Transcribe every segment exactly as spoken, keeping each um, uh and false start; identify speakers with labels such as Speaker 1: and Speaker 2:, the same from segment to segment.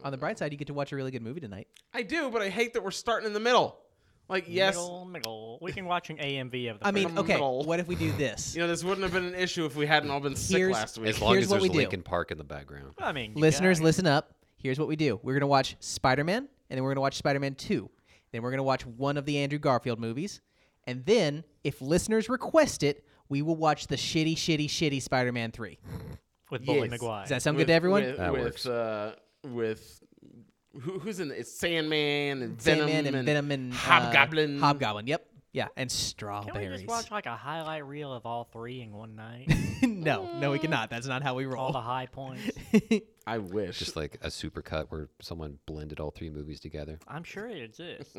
Speaker 1: On the bright side, you get to watch a really good movie tonight.
Speaker 2: I do, but I hate that we're starting in the middle. Like, yes.
Speaker 3: Middle, middle. We can watch an A M V of the
Speaker 1: I mean,
Speaker 3: first
Speaker 1: okay,
Speaker 2: middle.
Speaker 1: what if we do this?
Speaker 2: You know, this wouldn't have been an issue if we hadn't all been sick
Speaker 1: Here's-
Speaker 2: last week.
Speaker 4: As long
Speaker 1: Here's
Speaker 4: as
Speaker 1: what
Speaker 4: there's
Speaker 1: we do.
Speaker 4: Lincoln Park in the background.
Speaker 3: I mean, you
Speaker 1: Listeners,
Speaker 3: got it.
Speaker 1: listen up. Here's what we do. We're going to watch Spider-Man, and then we're going to watch Spider-Man two. Then we're going to watch one of the Andrew Garfield movies. And then, if listeners request it, we will watch the shitty, shitty, shitty Spider-Man three.
Speaker 3: with Bully
Speaker 2: Yes.
Speaker 3: Maguire.
Speaker 1: Does that sound
Speaker 2: with,
Speaker 1: good to everyone?
Speaker 2: With,
Speaker 4: That
Speaker 2: with,
Speaker 4: works.
Speaker 2: Uh, with who, who's in it? It's Sandman and Venom
Speaker 1: Sandman and,
Speaker 2: and
Speaker 1: Venom and uh,
Speaker 2: Hobgoblin.
Speaker 1: Hobgoblin, yep. Yeah, and
Speaker 3: Can we
Speaker 1: strawberries.
Speaker 3: just watch like a highlight reel of all three in one night?
Speaker 1: no, no, we cannot. That's not how we
Speaker 3: all
Speaker 1: roll.
Speaker 3: the high points.
Speaker 2: I wish.
Speaker 4: Just like a supercut where someone blended all three movies together.
Speaker 3: I'm sure it exists.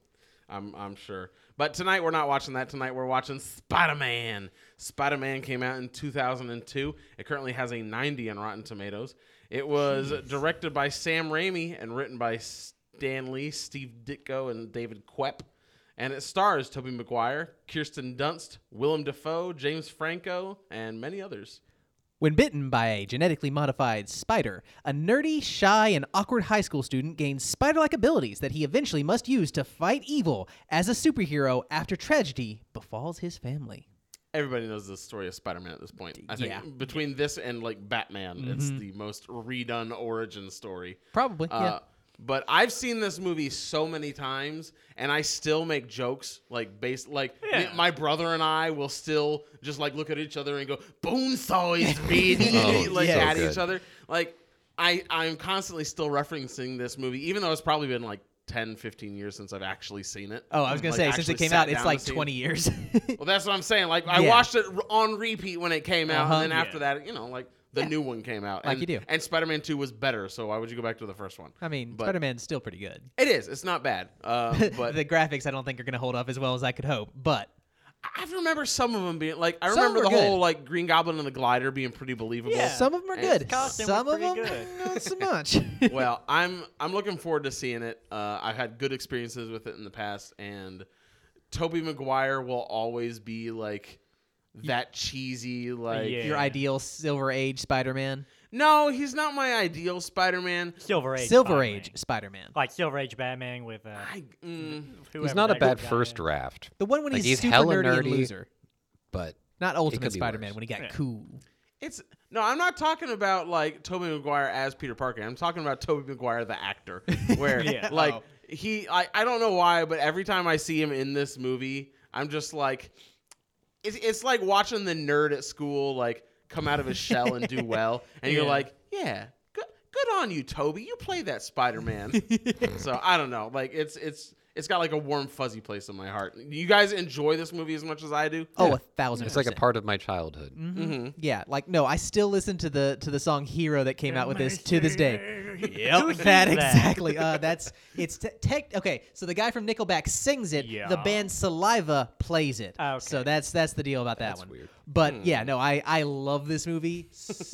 Speaker 2: I'm I'm sure. But tonight we're not watching that. Tonight we're watching Spider-Man. Spider-Man came out in two thousand two. It currently has a ninety on Rotten Tomatoes. It was directed by Sam Raimi and written by Stan Lee, Steve Ditko, and David Koepp. And it stars Tobey Maguire, Kirsten Dunst, Willem Dafoe, James Franco, and many others.
Speaker 1: When bitten by a genetically modified spider, a nerdy, shy, and awkward high school student gains spider-like abilities that he eventually must use to fight evil as a superhero after tragedy befalls his family.
Speaker 2: Everybody knows the story of Spider-Man at this point. I think
Speaker 1: Yeah.
Speaker 2: between this and like Batman, it's the most redone origin story.
Speaker 1: Probably,
Speaker 2: Uh,
Speaker 1: yeah.
Speaker 2: But I've seen this movie so many times, and I still make jokes like based like
Speaker 3: Yeah.
Speaker 2: me- my brother and I will still just like look at each other and go bone saws, baby,
Speaker 4: Oh,
Speaker 2: like
Speaker 1: yeah.
Speaker 2: at
Speaker 4: So
Speaker 2: each
Speaker 4: good.
Speaker 2: other. Like I I'm constantly still referencing this movie, even though it's probably been like ten, fifteen years since I've actually seen it.
Speaker 1: Oh, I was going
Speaker 2: Like,
Speaker 1: to say, since it
Speaker 2: actually
Speaker 1: came
Speaker 2: sat
Speaker 1: out, it's
Speaker 2: down
Speaker 1: like
Speaker 2: to see it.
Speaker 1: twenty years.
Speaker 2: Well, that's what I'm saying. Like I
Speaker 1: Yeah.
Speaker 2: watched it r- on repeat when it came out,
Speaker 1: Uh-huh.
Speaker 2: and then after
Speaker 3: Yeah.
Speaker 2: that, you know, like the
Speaker 1: Yeah.
Speaker 2: new one came out,
Speaker 1: Like
Speaker 2: and,
Speaker 1: you do.
Speaker 2: And Spider-Man two was better, so why would you go back to the first one?
Speaker 1: I mean,
Speaker 2: But-
Speaker 1: Spider-Man's still pretty good.
Speaker 2: It is. It's not bad. Uh, but
Speaker 1: the graphics, I don't think, are going to hold up as well as I could hope, but
Speaker 2: I remember some of them being like I
Speaker 1: Some
Speaker 2: remember the
Speaker 1: were good.
Speaker 2: whole like Green Goblin and the glider being pretty believable.
Speaker 3: Yeah.
Speaker 1: some of them are
Speaker 2: And
Speaker 1: good.
Speaker 3: costume
Speaker 1: Some
Speaker 3: was
Speaker 1: of them,
Speaker 3: pretty good.
Speaker 1: not so much.
Speaker 2: Well, I'm I'm looking forward to seeing it. Uh, I've had good experiences with it in the past, and Tobey Maguire will always be like that cheesy like.
Speaker 3: Yeah.
Speaker 1: Your ideal Silver Age Spider-Man.
Speaker 2: No, he's not my ideal Spider-Man.
Speaker 3: Silver Age.
Speaker 1: Silver
Speaker 3: Spider-Man.
Speaker 1: Age Spider-Man.
Speaker 3: Like Silver Age Batman with uh,
Speaker 2: I, mm,
Speaker 3: whoever
Speaker 4: He's not a
Speaker 3: that
Speaker 4: bad
Speaker 3: guy
Speaker 4: first
Speaker 3: is.
Speaker 4: draft,
Speaker 1: The one when
Speaker 4: Like,
Speaker 1: he's,
Speaker 4: he's
Speaker 1: super
Speaker 4: hella
Speaker 1: nerdy, and
Speaker 4: nerdy.
Speaker 1: loser.
Speaker 4: but
Speaker 1: Not Ultimate
Speaker 4: could be
Speaker 1: Spider-Man
Speaker 4: worse.
Speaker 1: when he got
Speaker 3: Yeah.
Speaker 1: cool.
Speaker 2: It's no, I'm not talking about like Tobey Maguire as Peter Parker. I'm talking about Tobey Maguire the actor, where
Speaker 3: Yeah.
Speaker 2: like
Speaker 1: Oh.
Speaker 2: he, I, I don't know why, but every time I see him in this movie, I'm just like, it's it's like watching the nerd at school like come out of his shell and do well, and you're
Speaker 3: Yeah.
Speaker 2: like, yeah, good, good on you, Toby. You play that Spider-Man. So I don't know, like it's it's. It's got like a warm, fuzzy place in my heart. You guys enjoy this movie as much as I do?
Speaker 1: Oh, a thousand
Speaker 4: it's like a
Speaker 1: percent.
Speaker 4: part of my childhood.
Speaker 2: Mm-hmm.
Speaker 1: Yeah, like no, I still listen to the to the song "Hero" that came out with this to this day.
Speaker 3: Who
Speaker 1: Yep,
Speaker 3: sings
Speaker 1: that
Speaker 3: that?
Speaker 1: exactly. Uh, that's it's te- tech. Okay, so the guy from Nickelback sings it.
Speaker 3: Yeah.
Speaker 1: The band Saliva plays it.
Speaker 3: Okay.
Speaker 1: So that's that's the deal about that
Speaker 4: That's
Speaker 1: one.
Speaker 4: weird.
Speaker 1: But yeah, no, I I love this movie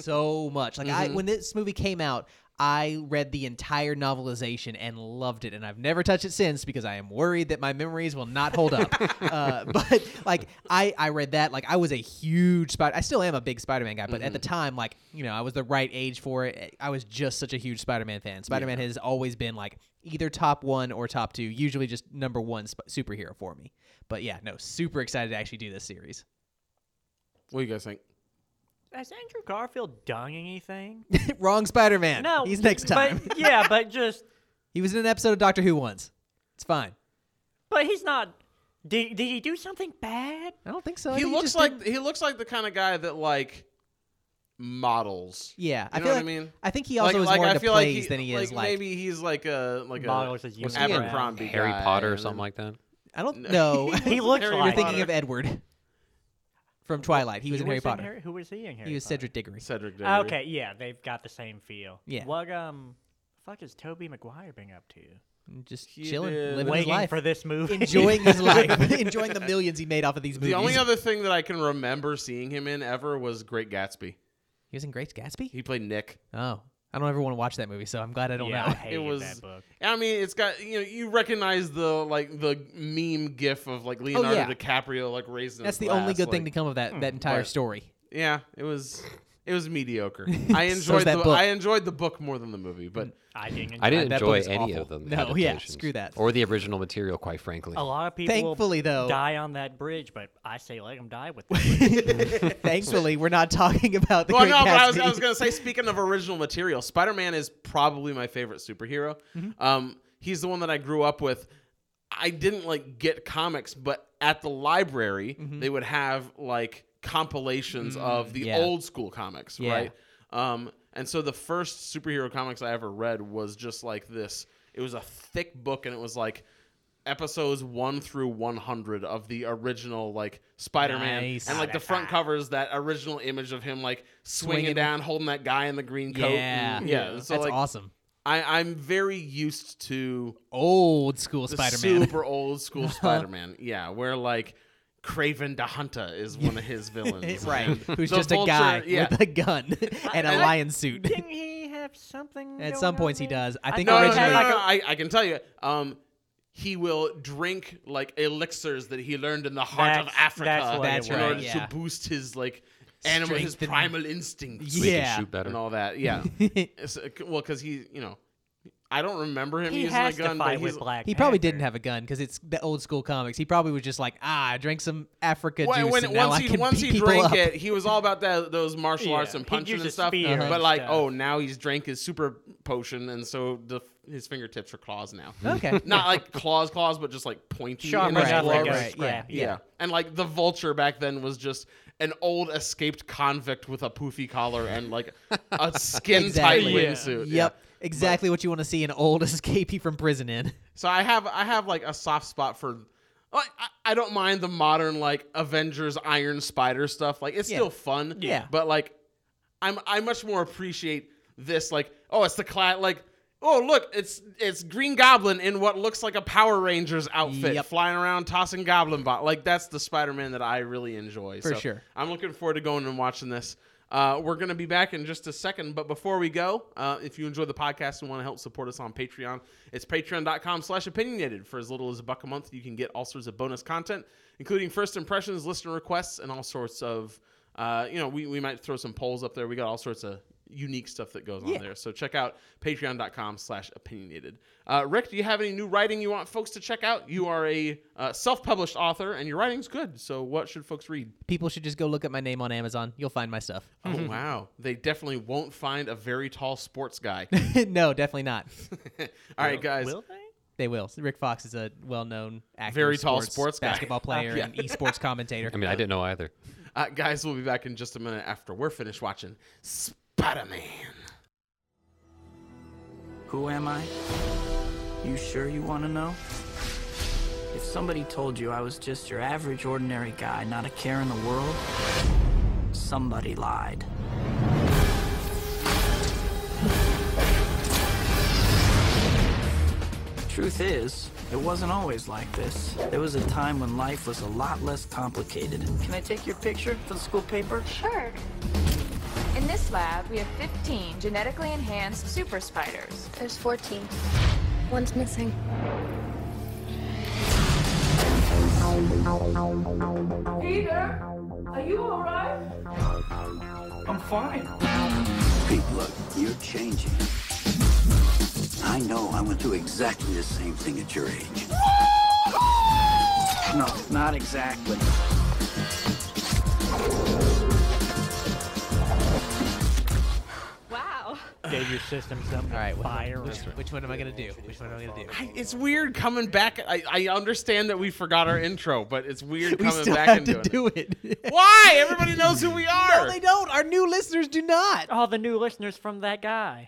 Speaker 1: so much. Like I when this movie came out, I read the entire novelization and loved it, and I've never touched it since because I am worried that my memories will not hold up. uh, but like I, I read that, like I was a huge Spider. I still am a big Spider-Man guy, but at the time, like you know, I was the right age for it. I was just such a huge Spider-Man fan. Spider-Man has always been like either top one or top two, usually just number one sp- superhero for me. But yeah, no, super excited to actually do this series.
Speaker 2: What do you guys think?
Speaker 3: Has Andrew Garfield done anything?
Speaker 1: Wrong Spider-Man.
Speaker 3: No,
Speaker 1: he's next time.
Speaker 3: But, yeah, but just,
Speaker 1: He was in an episode of Doctor Who once. It's fine.
Speaker 3: but he's not. Did, did he do something bad?
Speaker 1: I don't think so. I
Speaker 2: He
Speaker 1: think
Speaker 2: looks
Speaker 1: just
Speaker 2: like
Speaker 1: didn't-
Speaker 2: he looks like the kind of guy that like models.
Speaker 1: Yeah, I
Speaker 2: You know
Speaker 1: feel
Speaker 2: what I
Speaker 1: like,
Speaker 2: mean?
Speaker 1: I think he also
Speaker 2: like,
Speaker 1: is
Speaker 2: like
Speaker 1: more
Speaker 2: I
Speaker 1: into
Speaker 2: feel like
Speaker 1: plays
Speaker 2: he,
Speaker 1: than he
Speaker 2: like
Speaker 1: is like.
Speaker 2: maybe he's like a like
Speaker 3: Models
Speaker 2: a
Speaker 3: as
Speaker 4: Was
Speaker 3: unibrow.
Speaker 4: he in
Speaker 2: Abercrombie
Speaker 4: Harry
Speaker 2: guy
Speaker 4: Potter or
Speaker 2: and
Speaker 4: something
Speaker 2: then-
Speaker 4: like that?
Speaker 1: I don't know.
Speaker 3: He looks
Speaker 2: Harry
Speaker 1: You're
Speaker 3: like
Speaker 1: thinking
Speaker 2: Potter.
Speaker 1: of Edward from Twilight. He was
Speaker 3: Who
Speaker 1: in Harry
Speaker 3: was
Speaker 1: Potter.
Speaker 3: Harry- who was he in Harry
Speaker 1: He was
Speaker 3: Potter?
Speaker 1: Cedric Diggory.
Speaker 2: Cedric Diggory.
Speaker 3: Okay, yeah, they've got the same feel.
Speaker 1: Yeah.
Speaker 3: What um, fuck is Tobey Maguire been up to?
Speaker 1: Just
Speaker 2: He
Speaker 1: chilling,
Speaker 2: did-
Speaker 1: living his
Speaker 3: Waiting
Speaker 1: life,
Speaker 3: for this movie,
Speaker 1: enjoying his life, enjoying the millions he made off of these movies.
Speaker 2: The only other thing that I can remember seeing him in ever was Great Gatsby.
Speaker 1: He was in Great Gatsby.
Speaker 2: He played Nick.
Speaker 1: Oh, I don't ever want to watch that movie, so I'm glad I don't
Speaker 3: yeah, I
Speaker 1: know.
Speaker 3: hated
Speaker 2: was-
Speaker 3: that book.
Speaker 2: I mean, it's got you know you recognize the like the meme gif of like Leonardo
Speaker 1: yeah.
Speaker 2: DiCaprio like raised in
Speaker 1: That's
Speaker 2: his
Speaker 1: the only
Speaker 2: glass,
Speaker 1: good thing to
Speaker 2: like-
Speaker 1: come of that that entire
Speaker 2: But-
Speaker 1: story.
Speaker 2: Yeah, it was It was mediocre. I enjoyed
Speaker 1: that
Speaker 2: the
Speaker 1: book.
Speaker 2: I enjoyed the book more than the movie, but
Speaker 3: I didn't.
Speaker 4: I didn't
Speaker 1: that book
Speaker 4: enjoy
Speaker 1: is
Speaker 4: any
Speaker 1: awful.
Speaker 4: of them.
Speaker 1: No, yeah,
Speaker 4: adaptations.
Speaker 1: screw that.
Speaker 4: Or the original material, quite frankly.
Speaker 3: A lot of people
Speaker 1: Thankfully, though-
Speaker 3: die on that bridge, but I say let them die with it.
Speaker 1: Thankfully, we're not talking about the
Speaker 2: well,
Speaker 1: Great
Speaker 2: no, but I was,
Speaker 1: Gatsby.
Speaker 2: I was gonna say, speaking of original material, Spider-Man is probably my favorite superhero.
Speaker 1: Mm-hmm.
Speaker 2: Um, he's the one that I grew up with. I didn't like get comics, but at the library they would have like compilations of the
Speaker 1: yeah.
Speaker 2: old school comics,
Speaker 1: Yeah.
Speaker 2: right? Um, and so the first superhero comics I ever read was just like this. It was a thick book, and it was like episodes one through one hundred of the original like Spider-Man,
Speaker 1: Nice.
Speaker 2: and like the front cover is that original image of him like swinging,
Speaker 1: Swinging.
Speaker 2: down, holding that guy in the green coat.
Speaker 1: Yeah,
Speaker 2: and- yeah. So
Speaker 1: that's
Speaker 2: like,
Speaker 1: awesome.
Speaker 2: I, I'm very used to
Speaker 1: Old school
Speaker 2: the
Speaker 1: Spider-Man.
Speaker 2: super old school Spider-Man. Yeah, where like Kraven the Hunter is one of his villains,
Speaker 1: right?
Speaker 2: and
Speaker 1: Who's
Speaker 2: the
Speaker 1: just
Speaker 2: Vulture-
Speaker 1: a guy
Speaker 2: Yeah.
Speaker 1: with a gun and a
Speaker 2: And-
Speaker 1: lion suit.
Speaker 3: Didn't he have something?
Speaker 1: At
Speaker 3: going
Speaker 1: some
Speaker 3: on
Speaker 1: points he
Speaker 3: there?
Speaker 1: does. I think
Speaker 2: No, no, no,
Speaker 1: originally,
Speaker 2: no,
Speaker 3: like
Speaker 2: no,
Speaker 3: a-
Speaker 2: I, I can tell you. Um, he will drink like elixirs that he learned in the heart of
Speaker 3: That's-
Speaker 2: Africa
Speaker 3: that's what
Speaker 1: That's
Speaker 3: it
Speaker 2: in
Speaker 1: right,
Speaker 3: was.
Speaker 2: order
Speaker 1: yeah.
Speaker 2: to boost his like animal, his
Speaker 1: Strength and-
Speaker 2: primal instincts.
Speaker 4: So he
Speaker 1: Yeah.
Speaker 4: can shoot better.
Speaker 2: and all that. Yeah. It's, uh, well, because he, you know, I don't remember him
Speaker 3: He
Speaker 2: using
Speaker 3: has
Speaker 2: a gun,
Speaker 3: to
Speaker 2: but
Speaker 3: fight
Speaker 2: he's
Speaker 3: with Black
Speaker 1: he probably
Speaker 3: Panther.
Speaker 1: didn't have a gun because it's the old school comics. He probably was just like, ah, I drank some Africa
Speaker 2: Well,
Speaker 1: juice
Speaker 2: when,
Speaker 1: and now
Speaker 2: once
Speaker 1: I
Speaker 2: he
Speaker 1: can
Speaker 2: once
Speaker 1: beat
Speaker 2: he
Speaker 1: people
Speaker 2: drank
Speaker 1: up.
Speaker 2: it, he was all about that those martial
Speaker 3: Yeah,
Speaker 2: arts and
Speaker 3: he'd
Speaker 2: punching
Speaker 3: use
Speaker 2: and
Speaker 3: a
Speaker 2: stuff.
Speaker 3: spear
Speaker 1: Uh-huh.
Speaker 2: But
Speaker 3: and
Speaker 2: like,
Speaker 3: stuff.
Speaker 2: oh, now he's drank his super potion, and so the his fingertips are claws now.
Speaker 1: Okay.
Speaker 2: Not like claws, claws, but just like pointy.
Speaker 3: Sharp
Speaker 2: in his
Speaker 1: enough,
Speaker 2: gloves.
Speaker 1: like a
Speaker 2: Right.
Speaker 1: scrap,
Speaker 2: Yeah.
Speaker 1: yeah.
Speaker 2: And like the Vulture back then was just an old escaped convict with a poofy collar and like a skin tight
Speaker 1: Exactly.
Speaker 2: wingsuit. Yeah.
Speaker 1: Yep. Exactly what you want to see an old escapee from prison in.
Speaker 2: So I have I have like a soft spot for. Like, I, I don't mind the modern like Avengers Iron Spider stuff. Like it's
Speaker 1: Yeah.
Speaker 2: still fun.
Speaker 1: Yeah.
Speaker 2: But like, I'm I much more appreciate this. Like, oh, it's the cla like. Oh, look, it's it's Green Goblin in what looks like a Power Rangers outfit,
Speaker 1: Yep.
Speaker 2: flying around tossing Goblin bot. Like that's the Spider-Man that I really enjoy.
Speaker 1: For
Speaker 2: So
Speaker 1: sure.
Speaker 2: I'm looking forward to going and watching this. Uh, we're going to be back in just a second, but before we go, uh, if you enjoy the podcast and want to help support us on Patreon, it's patreon.com slash opinionated. For as little as a buck a month, you can get all sorts of bonus content, including first impressions, listener requests, and all sorts of, uh, you know, we, we might throw some polls up there. We got all sorts of unique stuff that goes on
Speaker 1: Yeah.
Speaker 2: there. So check out patreon.com slash opinionated. Uh, Rick, do you have any new writing you want folks to check out? You are a uh, self-published author, and your writing's good. So what should folks read?
Speaker 1: People should just go look at my name on Amazon. You'll find my stuff.
Speaker 2: Oh, wow. They definitely won't find a very tall sports guy.
Speaker 1: No, definitely not.
Speaker 2: All right, guys.
Speaker 3: Will they?
Speaker 1: They will. Rick Fox is a well-known actor,
Speaker 2: Very tall
Speaker 1: sports,
Speaker 2: sports guy.
Speaker 1: basketball player,
Speaker 2: Yeah.
Speaker 1: and esports commentator.
Speaker 4: I mean, I didn't know either.
Speaker 2: Uh, guys, we'll be back in just a minute after we're finished watching Spider-Man.
Speaker 5: Who am I? You sure you want to know? If somebody told you I was just your average, ordinary guy, not a care in the world, somebody lied. Truth is, it wasn't always like this. There was a time when life was a lot less complicated. Can I take your picture for the school paper?
Speaker 6: Sure. In this lab, we have fifteen genetically enhanced super spiders.
Speaker 7: There's fourteen. One's missing.
Speaker 6: Peter, are you all right?
Speaker 5: I'm fine.
Speaker 8: Pete, look, you're changing. I know I went through exactly the same thing at your age.
Speaker 5: No, not exactly.
Speaker 6: Wow.
Speaker 3: Gave your system something
Speaker 1: All right,
Speaker 3: to
Speaker 1: well,
Speaker 3: fire.
Speaker 1: which, which one am I gonna do? Which one am I gonna do?
Speaker 2: I, it's weird coming back. I, I understand that we forgot our intro, but it's weird
Speaker 1: We
Speaker 2: coming
Speaker 1: still
Speaker 2: back
Speaker 1: have
Speaker 2: and
Speaker 1: to
Speaker 2: doing
Speaker 1: do
Speaker 2: it.
Speaker 1: it.
Speaker 2: Why? Everybody knows who we are.
Speaker 1: No, they don't. Our new listeners do not.
Speaker 3: All the new listeners from that guy.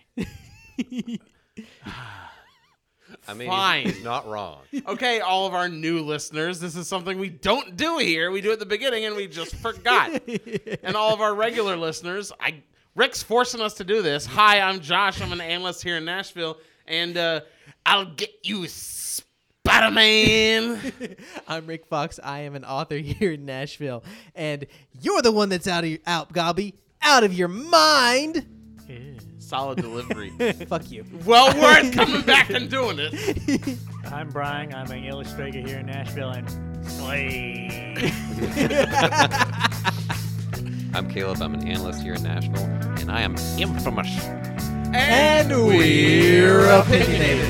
Speaker 4: I mean,
Speaker 2: Fine.
Speaker 4: he's, he's not wrong.
Speaker 2: Okay, all of our new listeners, this is something we don't do here. We do it at the beginning and we just forgot. And all of our regular listeners, I Rick's forcing us to do this. Hi, I'm Josh. I'm an analyst here in Nashville, and uh, I'll get you, Spider-Man.
Speaker 1: I'm Rick Fox. I am an author here in Nashville, and you're the one that's out of your, out, Gobby, out of your mind.
Speaker 2: Solid delivery.
Speaker 1: Fuck you.
Speaker 2: Well worth coming back and doing it.
Speaker 3: I'm Brian. I'm an illustrator here in Nashville, and slay.
Speaker 4: I'm Caleb. I'm an analyst here at National, and I am infamous.
Speaker 1: And we're opinionated.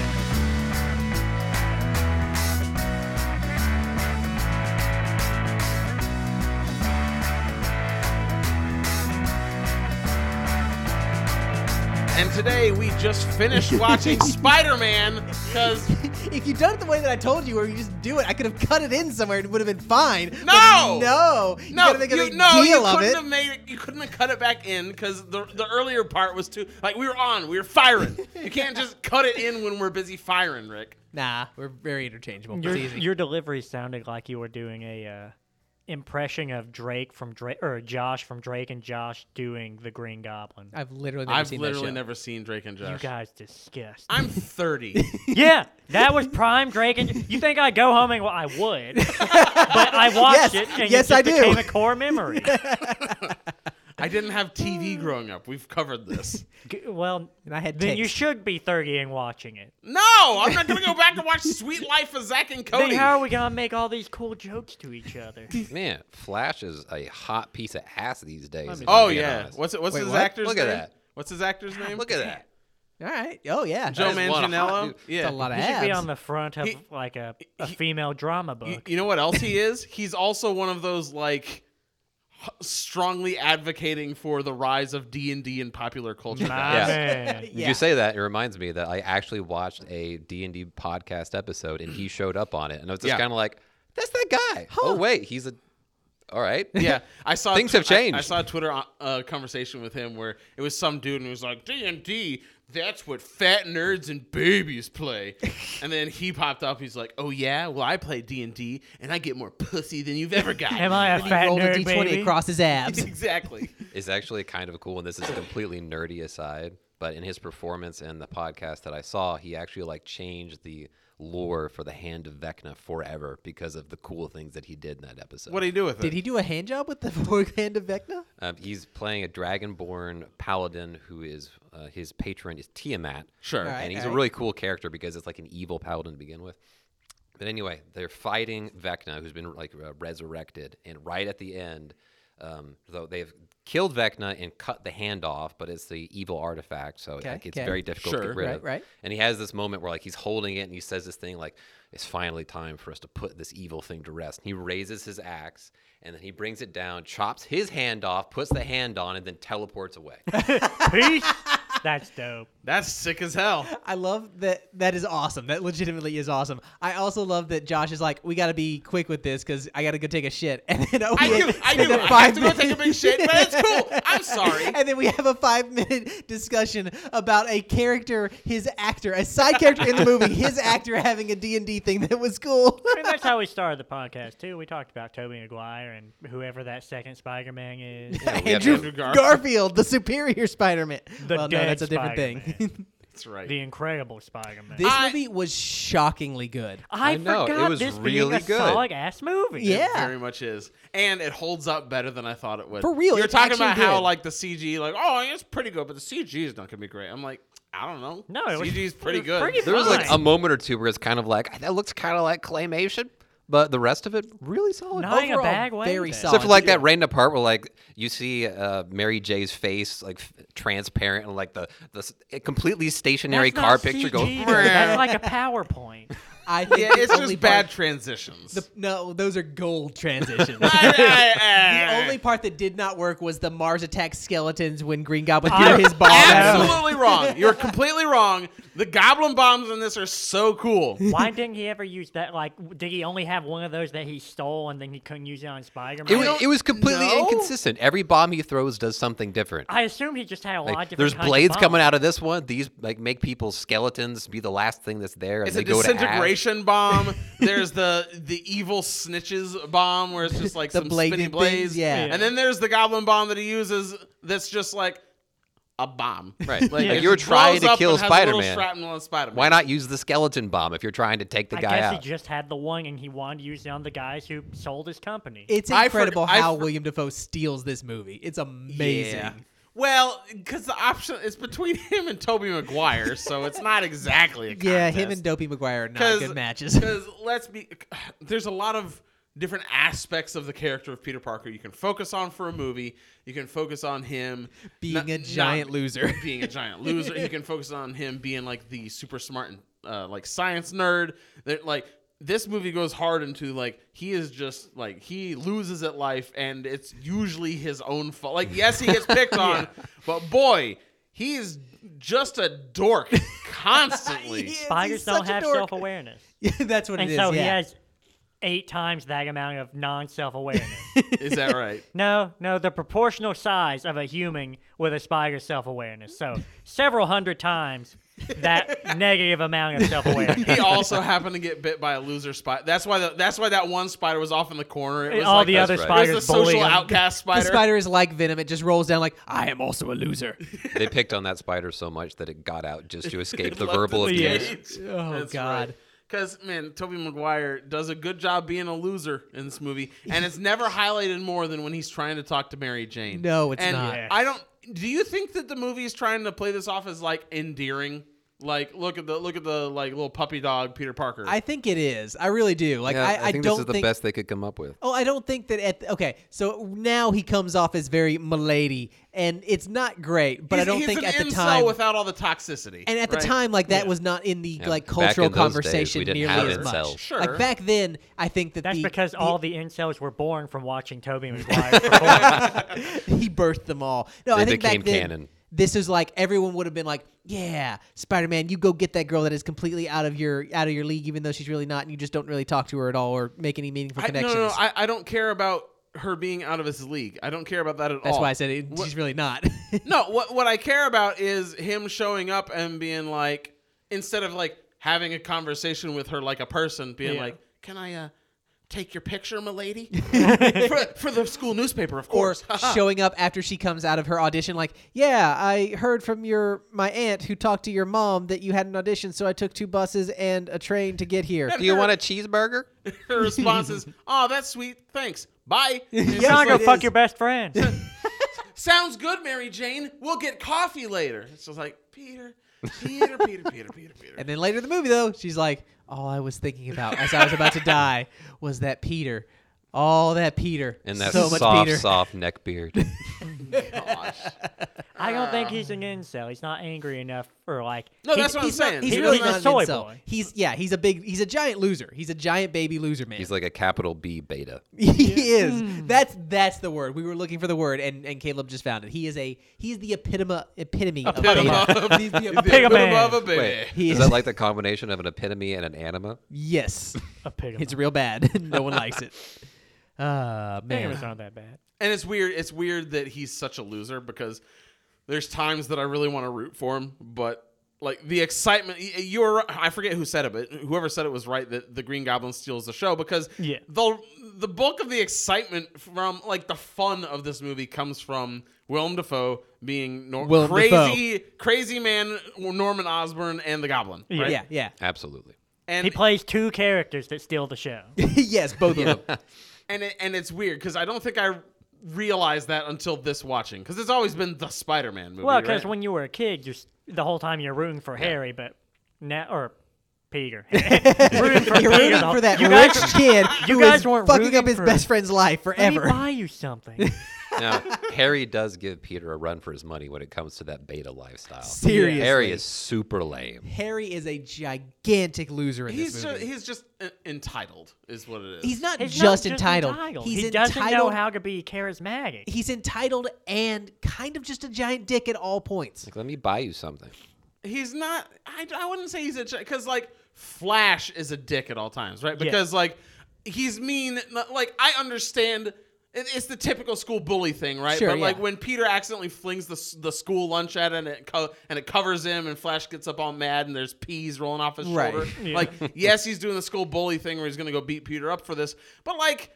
Speaker 2: And today we just finished watching Spider-Man because
Speaker 1: If you'd done it the way that I told you, or you just do it, I could have cut it in somewhere and it would have been fine.
Speaker 2: No!
Speaker 1: But no! You
Speaker 2: no,
Speaker 1: gotta make a
Speaker 2: you,
Speaker 1: big
Speaker 2: no,
Speaker 1: deal
Speaker 2: you
Speaker 1: of
Speaker 2: couldn't
Speaker 1: it.
Speaker 2: have made it. You couldn't have cut it back in because the the earlier part was too like we were on, we were firing. You can't just cut it in when we're busy firing, Rick.
Speaker 1: Nah, we're very interchangeable.
Speaker 3: Your,
Speaker 1: It's easy.
Speaker 3: your delivery sounded like you were doing a uh, impression of Drake from Drake or Josh from Drake and Josh doing the Green Goblin.
Speaker 1: I've literally never
Speaker 2: I've
Speaker 1: seen
Speaker 2: literally
Speaker 1: that show.
Speaker 2: never seen Drake and
Speaker 3: You
Speaker 2: Josh.
Speaker 3: guys disgust.
Speaker 2: I'm thirty.
Speaker 3: Yeah, that was prime Drake and you think I'd go home and well, I would, but I watched
Speaker 1: Yes,
Speaker 3: it and
Speaker 1: yes,
Speaker 3: it
Speaker 1: I
Speaker 3: just
Speaker 1: do.
Speaker 3: became a core memory.
Speaker 2: I didn't have T V growing up. We've covered this.
Speaker 3: G- Well,
Speaker 1: And I had
Speaker 3: then you
Speaker 1: taste.
Speaker 3: should be thirty and watching it.
Speaker 2: No, I'm not gonna go back and watch Sweet Life of Zack and Cody.
Speaker 3: Then how are we gonna make all these cool jokes to each other?
Speaker 4: Man, Flash is a hot piece of ass these days. if
Speaker 2: Oh
Speaker 4: I'm being
Speaker 2: yeah.
Speaker 4: honest.
Speaker 2: What's it? What's
Speaker 1: Wait,
Speaker 2: his
Speaker 1: what?
Speaker 2: actor's
Speaker 4: Look
Speaker 2: name?
Speaker 4: at that.
Speaker 2: What's his actor's name?
Speaker 4: Look at that.
Speaker 1: All right. Oh, yeah.
Speaker 2: Joe
Speaker 4: That is one hot
Speaker 2: Manganiello.
Speaker 4: dude.
Speaker 2: Yeah.
Speaker 1: That's a lot of
Speaker 3: He should be
Speaker 1: abs.
Speaker 3: on the front of
Speaker 2: He-
Speaker 3: like a, a female drama
Speaker 2: You,
Speaker 3: book.
Speaker 2: you know what else he is? He's also one of those like h- strongly advocating for the rise of D and D in popular culture.
Speaker 3: My
Speaker 2: guys.
Speaker 4: Yeah.
Speaker 3: man.
Speaker 1: Yeah.
Speaker 4: You say that, it reminds me that I actually watched a D and D podcast episode, and he showed up on it, and I was just
Speaker 2: Yeah.
Speaker 4: kind of like, that's that guy. Oh, wait, he's a... All right.
Speaker 2: Yeah, I saw
Speaker 4: Things have
Speaker 2: I-
Speaker 4: changed.
Speaker 2: I, saw a Twitter uh, conversation with him where it was some dude and he was like, D and D, that's what fat nerds and babies play. And then he popped up. He's like, oh yeah, well I play D and D and I get more pussy than you've ever got.
Speaker 3: Am I a
Speaker 1: He
Speaker 3: fat
Speaker 1: rolled a
Speaker 3: nerd,
Speaker 1: D twenty
Speaker 3: baby?
Speaker 1: across his abs.
Speaker 2: Exactly.
Speaker 4: It's actually kind of cool, and this is completely nerdy aside, but in his performance and the podcast that I saw, he actually like changed the lore for the Hand of Vecna forever because of the cool things that he did in that episode.
Speaker 2: What do you do with it?
Speaker 1: Did he do a hand job with the forehand of Vecna?
Speaker 4: Um, he's playing a dragonborn paladin who is uh, his patron is Tiamat.
Speaker 2: Sure.
Speaker 1: All right.
Speaker 4: and he's a really cool character because it's like an evil paladin to begin with. But anyway, they're fighting Vecna, who's been like uh, resurrected, and right at the end, um, though they've killed Vecna and cut the hand off, but it's the evil artifact, so
Speaker 1: Okay,
Speaker 4: like, it's
Speaker 1: okay.
Speaker 4: very difficult to
Speaker 2: Sure.
Speaker 4: get rid
Speaker 1: Right,
Speaker 4: of.
Speaker 1: right.
Speaker 4: And he has this moment where like he's holding it, and he says this thing like, "It's finally time for us to put this evil thing to rest." And he raises his axe, and then he brings it down, chops his hand off, puts the hand on, and then teleports away.
Speaker 3: Peace. That's dope.
Speaker 2: That's sick as hell.
Speaker 1: I love that. That is awesome. That legitimately is awesome. I also love that Josh is like, we got to be quick with this because I got to go take a shit. And then
Speaker 2: I do. I
Speaker 1: and
Speaker 2: do.
Speaker 1: then
Speaker 2: I
Speaker 1: five
Speaker 2: have to go
Speaker 1: minutes-
Speaker 2: take a big shit, but it's cool. I'm sorry.
Speaker 1: And then we have a five minute discussion about a character, his actor, a side character in the movie, his actor having a D and D thing that was cool.
Speaker 3: I mean, that's how we started the podcast too. We talked about Tobey Maguire and whoever that second Spider-Man is.
Speaker 4: Yeah, we have
Speaker 1: Andrew
Speaker 2: Andrew Garfield.
Speaker 1: Garfield, the superior Spider-Man.
Speaker 3: The
Speaker 1: well, no,
Speaker 3: dead
Speaker 1: that's a different
Speaker 3: Spider-Man.
Speaker 1: thing.
Speaker 2: That's right.
Speaker 3: The Incredible Spider-Man.
Speaker 1: This
Speaker 2: I-
Speaker 1: movie was shockingly good.
Speaker 3: I,
Speaker 4: I know, it
Speaker 3: forgot
Speaker 4: was
Speaker 3: this
Speaker 4: really
Speaker 3: being a
Speaker 4: good.
Speaker 3: solid ass movie.
Speaker 1: Yeah.
Speaker 2: It very much is, and it holds up better than I thought it would.
Speaker 1: For real,
Speaker 2: you're
Speaker 1: it
Speaker 2: talking
Speaker 1: actually
Speaker 2: about how
Speaker 1: did.
Speaker 2: like the C G, like oh, it's pretty good, but the C G is not gonna be great. I'm like, I don't know.
Speaker 3: No, it was-
Speaker 2: C G is
Speaker 3: it
Speaker 2: pretty
Speaker 3: was
Speaker 2: good.
Speaker 3: pretty
Speaker 4: There was like
Speaker 3: Fine.
Speaker 4: a moment or two where it's kind of like, that looks kind of like claymation, but the rest of it, really solid.
Speaker 3: Not in a
Speaker 1: Overall,
Speaker 3: bad way.
Speaker 1: very
Speaker 3: then.
Speaker 1: solid.
Speaker 4: Except for like that random part where like you see uh, Mary J's face like f- transparent and like the the s- a completely stationary
Speaker 3: That's
Speaker 4: car
Speaker 3: not
Speaker 4: picture
Speaker 3: C G,
Speaker 4: goes.
Speaker 3: though. That's like a PowerPoint.
Speaker 1: I think
Speaker 2: Yeah,
Speaker 1: the
Speaker 2: it's
Speaker 1: only
Speaker 2: just bad
Speaker 1: part-
Speaker 2: transitions.
Speaker 1: The, no, those are gold transitions.
Speaker 2: I- I- I-
Speaker 1: The only part that did not work was the Mars attack skeletons when Green Goblin
Speaker 3: I-
Speaker 1: threw his bomb at him.
Speaker 2: Absolutely wrong. You're completely wrong. The goblin bombs in this are so cool.
Speaker 3: Why didn't he ever use that? Like, did he only have one of those that he stole and then he couldn't use it on Spider-Man?
Speaker 4: It was, it was completely
Speaker 2: know.
Speaker 4: inconsistent. Every bomb he throws does something different.
Speaker 3: I assume he just had a lot
Speaker 4: Like,
Speaker 3: of different
Speaker 4: there's
Speaker 3: kinds of
Speaker 4: blades coming
Speaker 3: bombs.
Speaker 4: out of this one. These like make people's skeletons be the last thing that's there. and
Speaker 2: It's
Speaker 4: they
Speaker 2: a
Speaker 4: go to ash.
Speaker 2: disintegration bomb. There's the the evil snitches bomb where it's just like
Speaker 1: The
Speaker 2: some
Speaker 1: bladed
Speaker 2: spinny blades.
Speaker 1: things, yeah.
Speaker 2: And then there's the goblin bomb that he uses that's just like a bomb.
Speaker 4: Right.
Speaker 2: Like,
Speaker 4: Like,
Speaker 2: it
Speaker 4: you're
Speaker 2: just
Speaker 4: trying
Speaker 2: blows
Speaker 4: to
Speaker 2: up
Speaker 4: kill
Speaker 2: and has a little
Speaker 4: Spider-Man.
Speaker 2: shrapnel on Spider-Man.
Speaker 4: Why not use the skeleton bomb if you're trying to take the
Speaker 3: I
Speaker 4: guy
Speaker 3: guess
Speaker 4: out?
Speaker 3: he just had the one and he wanted to use it on the guys who sold his company.
Speaker 1: It's
Speaker 2: I for-
Speaker 1: incredible
Speaker 2: I
Speaker 1: how
Speaker 2: for-
Speaker 1: William Dafoe steals this movie. It's amazing.
Speaker 2: Yeah. Well, because the option is between him and Tobey Maguire, so it's not exactly a contest.
Speaker 1: Yeah, him and Dopey Maguire are not good matches.
Speaker 2: Because let's be, there's a lot of different aspects of the character of Peter Parker you can focus on for a movie. You can focus on him
Speaker 1: being
Speaker 2: not-
Speaker 1: a giant
Speaker 2: not
Speaker 1: loser.
Speaker 2: being a giant loser. You can focus on him being like the super smart and uh, like science nerd. That like this movie goes hard into like he is just like he loses at life, and it's usually his own fault. Like yes, he gets picked on, but boy, he is just a dork constantly.
Speaker 1: He is.
Speaker 3: Spiders
Speaker 1: He's
Speaker 3: don't
Speaker 1: such a
Speaker 3: have
Speaker 1: dork.
Speaker 3: self-awareness.
Speaker 1: Yeah, that's what
Speaker 3: And
Speaker 1: it is.
Speaker 3: so he
Speaker 1: yeah.
Speaker 3: has eight times that amount of non-self-awareness.
Speaker 2: Is that right?
Speaker 3: No, no, the proportional size of a human with a spider's self-awareness. So several hundred times that negative amount of self-awareness.
Speaker 2: He also happened to get bit by a loser spider. That's why the, that's why that one spider was off in the corner. It was
Speaker 3: All
Speaker 2: like
Speaker 3: the
Speaker 2: the,
Speaker 3: other
Speaker 4: right.
Speaker 2: it
Speaker 3: spiders
Speaker 2: was the
Speaker 3: bullying
Speaker 2: social
Speaker 3: him.
Speaker 2: outcast spider.
Speaker 1: The spider is like Venom. It just rolls down like, I am also a loser.
Speaker 4: They picked on that spider so much that it got out just to escape the
Speaker 2: Left
Speaker 4: verbal
Speaker 2: in the
Speaker 4: abuse.
Speaker 2: cage.
Speaker 1: Oh,
Speaker 2: That's
Speaker 1: God.
Speaker 2: right. Because, man, Tobey Maguire does a good job being a loser in this movie, and it's never highlighted more than when he's trying to talk to Mary Jane.
Speaker 1: No, it's
Speaker 2: and
Speaker 1: not.
Speaker 2: I don't. Do you think that the movie is trying to play this off as like endearing? Like, look at the look at the like little puppy dog Peter Parker.
Speaker 1: I think it is. I really do. Like,
Speaker 4: Yeah,
Speaker 1: I,
Speaker 4: I,
Speaker 1: I,
Speaker 4: think
Speaker 1: don't
Speaker 4: this is the
Speaker 1: think.
Speaker 4: best they could come up with.
Speaker 1: Oh, I don't think that at the, okay. So now he comes off as very milady, and it's not great. But
Speaker 2: He's-
Speaker 1: I don't
Speaker 2: he's
Speaker 1: think
Speaker 2: an
Speaker 1: at the
Speaker 2: incel
Speaker 1: time,
Speaker 2: without all the toxicity.
Speaker 1: and at the
Speaker 2: right?
Speaker 1: time, like that
Speaker 2: Yeah.
Speaker 1: was not in the
Speaker 4: Yeah,
Speaker 1: like
Speaker 4: back
Speaker 1: cultural
Speaker 4: in those days,
Speaker 1: conversation
Speaker 4: we didn't
Speaker 1: nearly
Speaker 4: have
Speaker 1: as much.
Speaker 4: incels.
Speaker 2: Sure.
Speaker 1: Like back then, I think that
Speaker 3: That's
Speaker 1: the,
Speaker 3: because
Speaker 1: the-
Speaker 3: all the incels were born from watching Tobey Maguire perform.
Speaker 1: he birthed them all. No,
Speaker 4: They
Speaker 1: I think
Speaker 4: became
Speaker 1: back then,
Speaker 4: canon.
Speaker 1: this is like everyone would have been like, "Yeah, Spider-Man, you go get that girl that is completely out of your out of your league, even though she's really not, and you just don't really talk to her at all or make any meaningful
Speaker 2: I, no,
Speaker 1: connections."
Speaker 2: no, no. I, I don't care about her being out of his league. I don't care about that at
Speaker 1: That's
Speaker 2: all.
Speaker 1: why I said it,
Speaker 2: What-
Speaker 1: she's really not.
Speaker 2: No, what what I care about is him showing up and being like, instead of like having a conversation with her like a person, being
Speaker 3: Yeah.
Speaker 2: like, "Can I uh, take your picture, m'lady?" for, for the school newspaper, of
Speaker 1: Or
Speaker 2: course.
Speaker 1: showing up after she comes out of her audition, like, "Yeah, I heard from your my aunt who talked to your mom that you had an audition, so I took two buses and a train to get here."
Speaker 4: Do you want a cheeseburger?
Speaker 2: Her response is, "Oh, that's sweet. Thanks. Bye." It's
Speaker 3: You're
Speaker 2: just
Speaker 3: not gonna
Speaker 2: like,
Speaker 3: fuck your best friend.
Speaker 2: Sounds good, Mary Jane. We'll get coffee later. It's just like, Peter, Peter, Peter, Peter, Peter, Peter.
Speaker 1: And then later in the movie, though, she's like, "All I was thinking about as I was about to die was that Peter, all that Peter,
Speaker 4: And that
Speaker 1: so much
Speaker 4: soft,
Speaker 1: Peter."
Speaker 4: soft neck beard.
Speaker 2: Gosh.
Speaker 3: I don't think he's an incel. He's not angry enough for like.
Speaker 2: No,
Speaker 3: he-
Speaker 2: that's what I'm
Speaker 1: He's not.
Speaker 2: saying.
Speaker 1: He's
Speaker 3: He-
Speaker 1: really
Speaker 3: he's a
Speaker 1: not
Speaker 3: soy
Speaker 1: an incel.
Speaker 3: boy.
Speaker 1: He's yeah. He's a big. He's a giant loser. He's a giant baby loser man.
Speaker 4: He's like a capital B beta.
Speaker 1: he is. That's that's the word. We were looking for the word, and, and Caleb just found it. He is a he's the epitome epitome of
Speaker 2: Epitome
Speaker 1: beta.
Speaker 2: of-
Speaker 1: He's the
Speaker 2: the
Speaker 1: epitome.
Speaker 3: pig
Speaker 2: epitome
Speaker 3: man.
Speaker 2: of a baby.
Speaker 4: Wait,
Speaker 1: He
Speaker 4: is
Speaker 1: is-
Speaker 4: that like the combination of an epitome and an anima?
Speaker 1: Yes,
Speaker 3: A pig.
Speaker 1: it's real bad. No one likes it. Ah
Speaker 3: Man, it's
Speaker 1: man.
Speaker 3: not that bad.
Speaker 2: And it's weird. It's weird that he's such a loser because there's times that I really want to root for him, but like the excitement. y- You were. I forget who said it, but whoever said it was right that the Green Goblin steals the show because
Speaker 3: Yeah.
Speaker 2: the the bulk of the excitement from like the fun of this movie comes from Willem Dafoe being nor-
Speaker 1: Willem
Speaker 2: crazy, crazy man Norman Osborn and the Goblin. Right?
Speaker 1: Yeah, yeah.
Speaker 4: Absolutely.
Speaker 2: And
Speaker 3: He plays two characters that steal the show.
Speaker 1: Yes, both of them.
Speaker 2: and it, and it's weird because I don't think I realized that until this watching because it's always been the Spider-Man movie.
Speaker 3: Well, because
Speaker 2: right?
Speaker 3: when you were a kid, you're s- the whole time you're rooting for Harry, but now or Peter. rooting for
Speaker 1: You're
Speaker 3: Peter
Speaker 1: rooting
Speaker 3: the whole-
Speaker 1: for that
Speaker 3: you
Speaker 1: rich
Speaker 3: guys,
Speaker 1: kid
Speaker 3: you
Speaker 1: who
Speaker 3: guys
Speaker 1: is
Speaker 3: weren't
Speaker 1: fucking up
Speaker 3: rooting
Speaker 1: his
Speaker 3: for-
Speaker 1: best friend's life
Speaker 3: Let me
Speaker 1: forever.
Speaker 3: buy you something.
Speaker 4: Now, Harry does give Peter a run for his money when it comes to that beta lifestyle.
Speaker 1: Seriously.
Speaker 4: Harry is super lame.
Speaker 1: Harry is a gigantic loser in
Speaker 2: he's
Speaker 1: this
Speaker 2: just,
Speaker 1: movie.
Speaker 2: he's just en- entitled, is what it is.
Speaker 1: He's not
Speaker 3: He's
Speaker 1: just
Speaker 3: not
Speaker 1: entitled. He's
Speaker 3: he doesn't
Speaker 1: entitled.
Speaker 3: know how to be charismatic.
Speaker 1: He's entitled and kind of just a giant dick at all points.
Speaker 4: Like, let me buy you something.
Speaker 2: he's not. I, I wouldn't say he's a because like Flash is a dick at all times, right?
Speaker 3: Yeah.
Speaker 2: Because like he's mean. Like I understand. it- It's the typical school bully thing, right?
Speaker 1: Sure,
Speaker 2: but like
Speaker 1: yeah.
Speaker 2: when Peter accidentally flings the s- the school lunch at it and it co- and it covers him, and Flash gets up all mad, and there's peas rolling off his
Speaker 1: Right.
Speaker 2: shoulder.
Speaker 3: Yeah.
Speaker 2: Like, yes, he's doing the school bully thing where he's gonna go beat Peter up for this, but like,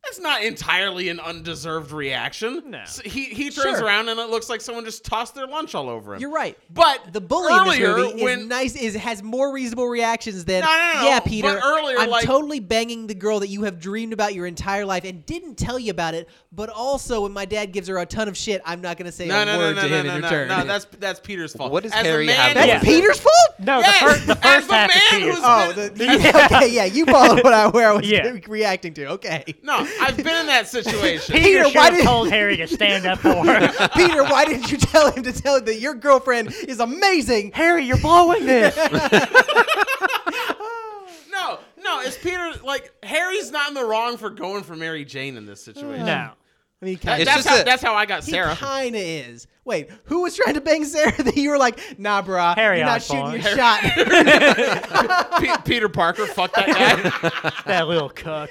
Speaker 2: That's not entirely an undeserved reaction.
Speaker 3: No.
Speaker 2: S- He he turns
Speaker 1: Sure.
Speaker 2: around and it looks like someone just tossed their lunch all over him.
Speaker 1: You're right.
Speaker 2: But
Speaker 1: The bully in this
Speaker 2: earlier,
Speaker 1: movie
Speaker 2: when,
Speaker 1: is nice. Is has more reasonable reactions than
Speaker 2: No, no, no,
Speaker 1: yeah,
Speaker 2: but
Speaker 1: Peter.
Speaker 2: earlier,
Speaker 1: I'm
Speaker 2: like-
Speaker 1: totally banging the girl that you have dreamed about your entire life and didn't tell you about it. But also, when my dad gives her a ton of shit, I'm not going to say
Speaker 2: No,
Speaker 1: a
Speaker 2: no, no,
Speaker 1: word
Speaker 2: no,
Speaker 1: to
Speaker 2: no,
Speaker 1: him
Speaker 2: no,
Speaker 1: in
Speaker 2: no,
Speaker 1: return.
Speaker 2: no. That's that's Peter's fault.
Speaker 4: What does
Speaker 2: As a
Speaker 4: Harry
Speaker 2: man,
Speaker 4: have-
Speaker 1: That's
Speaker 3: Yeah.
Speaker 1: Peter's fault.
Speaker 3: No,
Speaker 2: Yes,
Speaker 3: the, fir- the
Speaker 2: as
Speaker 3: first
Speaker 2: the
Speaker 3: half is
Speaker 2: man
Speaker 3: Peter's
Speaker 2: who's
Speaker 3: fault.
Speaker 1: Oh, the, okay, yeah, you followed what I where I was
Speaker 3: Yeah.
Speaker 1: reacting to. Okay,
Speaker 2: No, I've been in that situation.
Speaker 3: Peter,
Speaker 1: Peter,
Speaker 3: should
Speaker 1: why
Speaker 3: have
Speaker 1: did-
Speaker 3: told Harry to stand up for her.
Speaker 1: Peter, why didn't you tell him to tell him that your girlfriend is amazing?
Speaker 3: Harry, you're blowing this.
Speaker 2: No, no, it's Peter. Like Harry's not in the wrong for going for Mary Jane in this situation.
Speaker 3: No.
Speaker 1: I mean,
Speaker 2: That-
Speaker 1: kind
Speaker 4: It's
Speaker 2: that's
Speaker 4: just
Speaker 2: how
Speaker 4: a-
Speaker 2: that's how I got
Speaker 1: He
Speaker 2: Sarah.
Speaker 1: kind of is. Wait, who was trying to bang Sarah that you were like, nah, brah,
Speaker 3: Harry
Speaker 1: you're not
Speaker 3: Osborn.
Speaker 1: shooting your shot?
Speaker 2: Pe- Peter Parker, fuck that guy.
Speaker 3: That little cuck.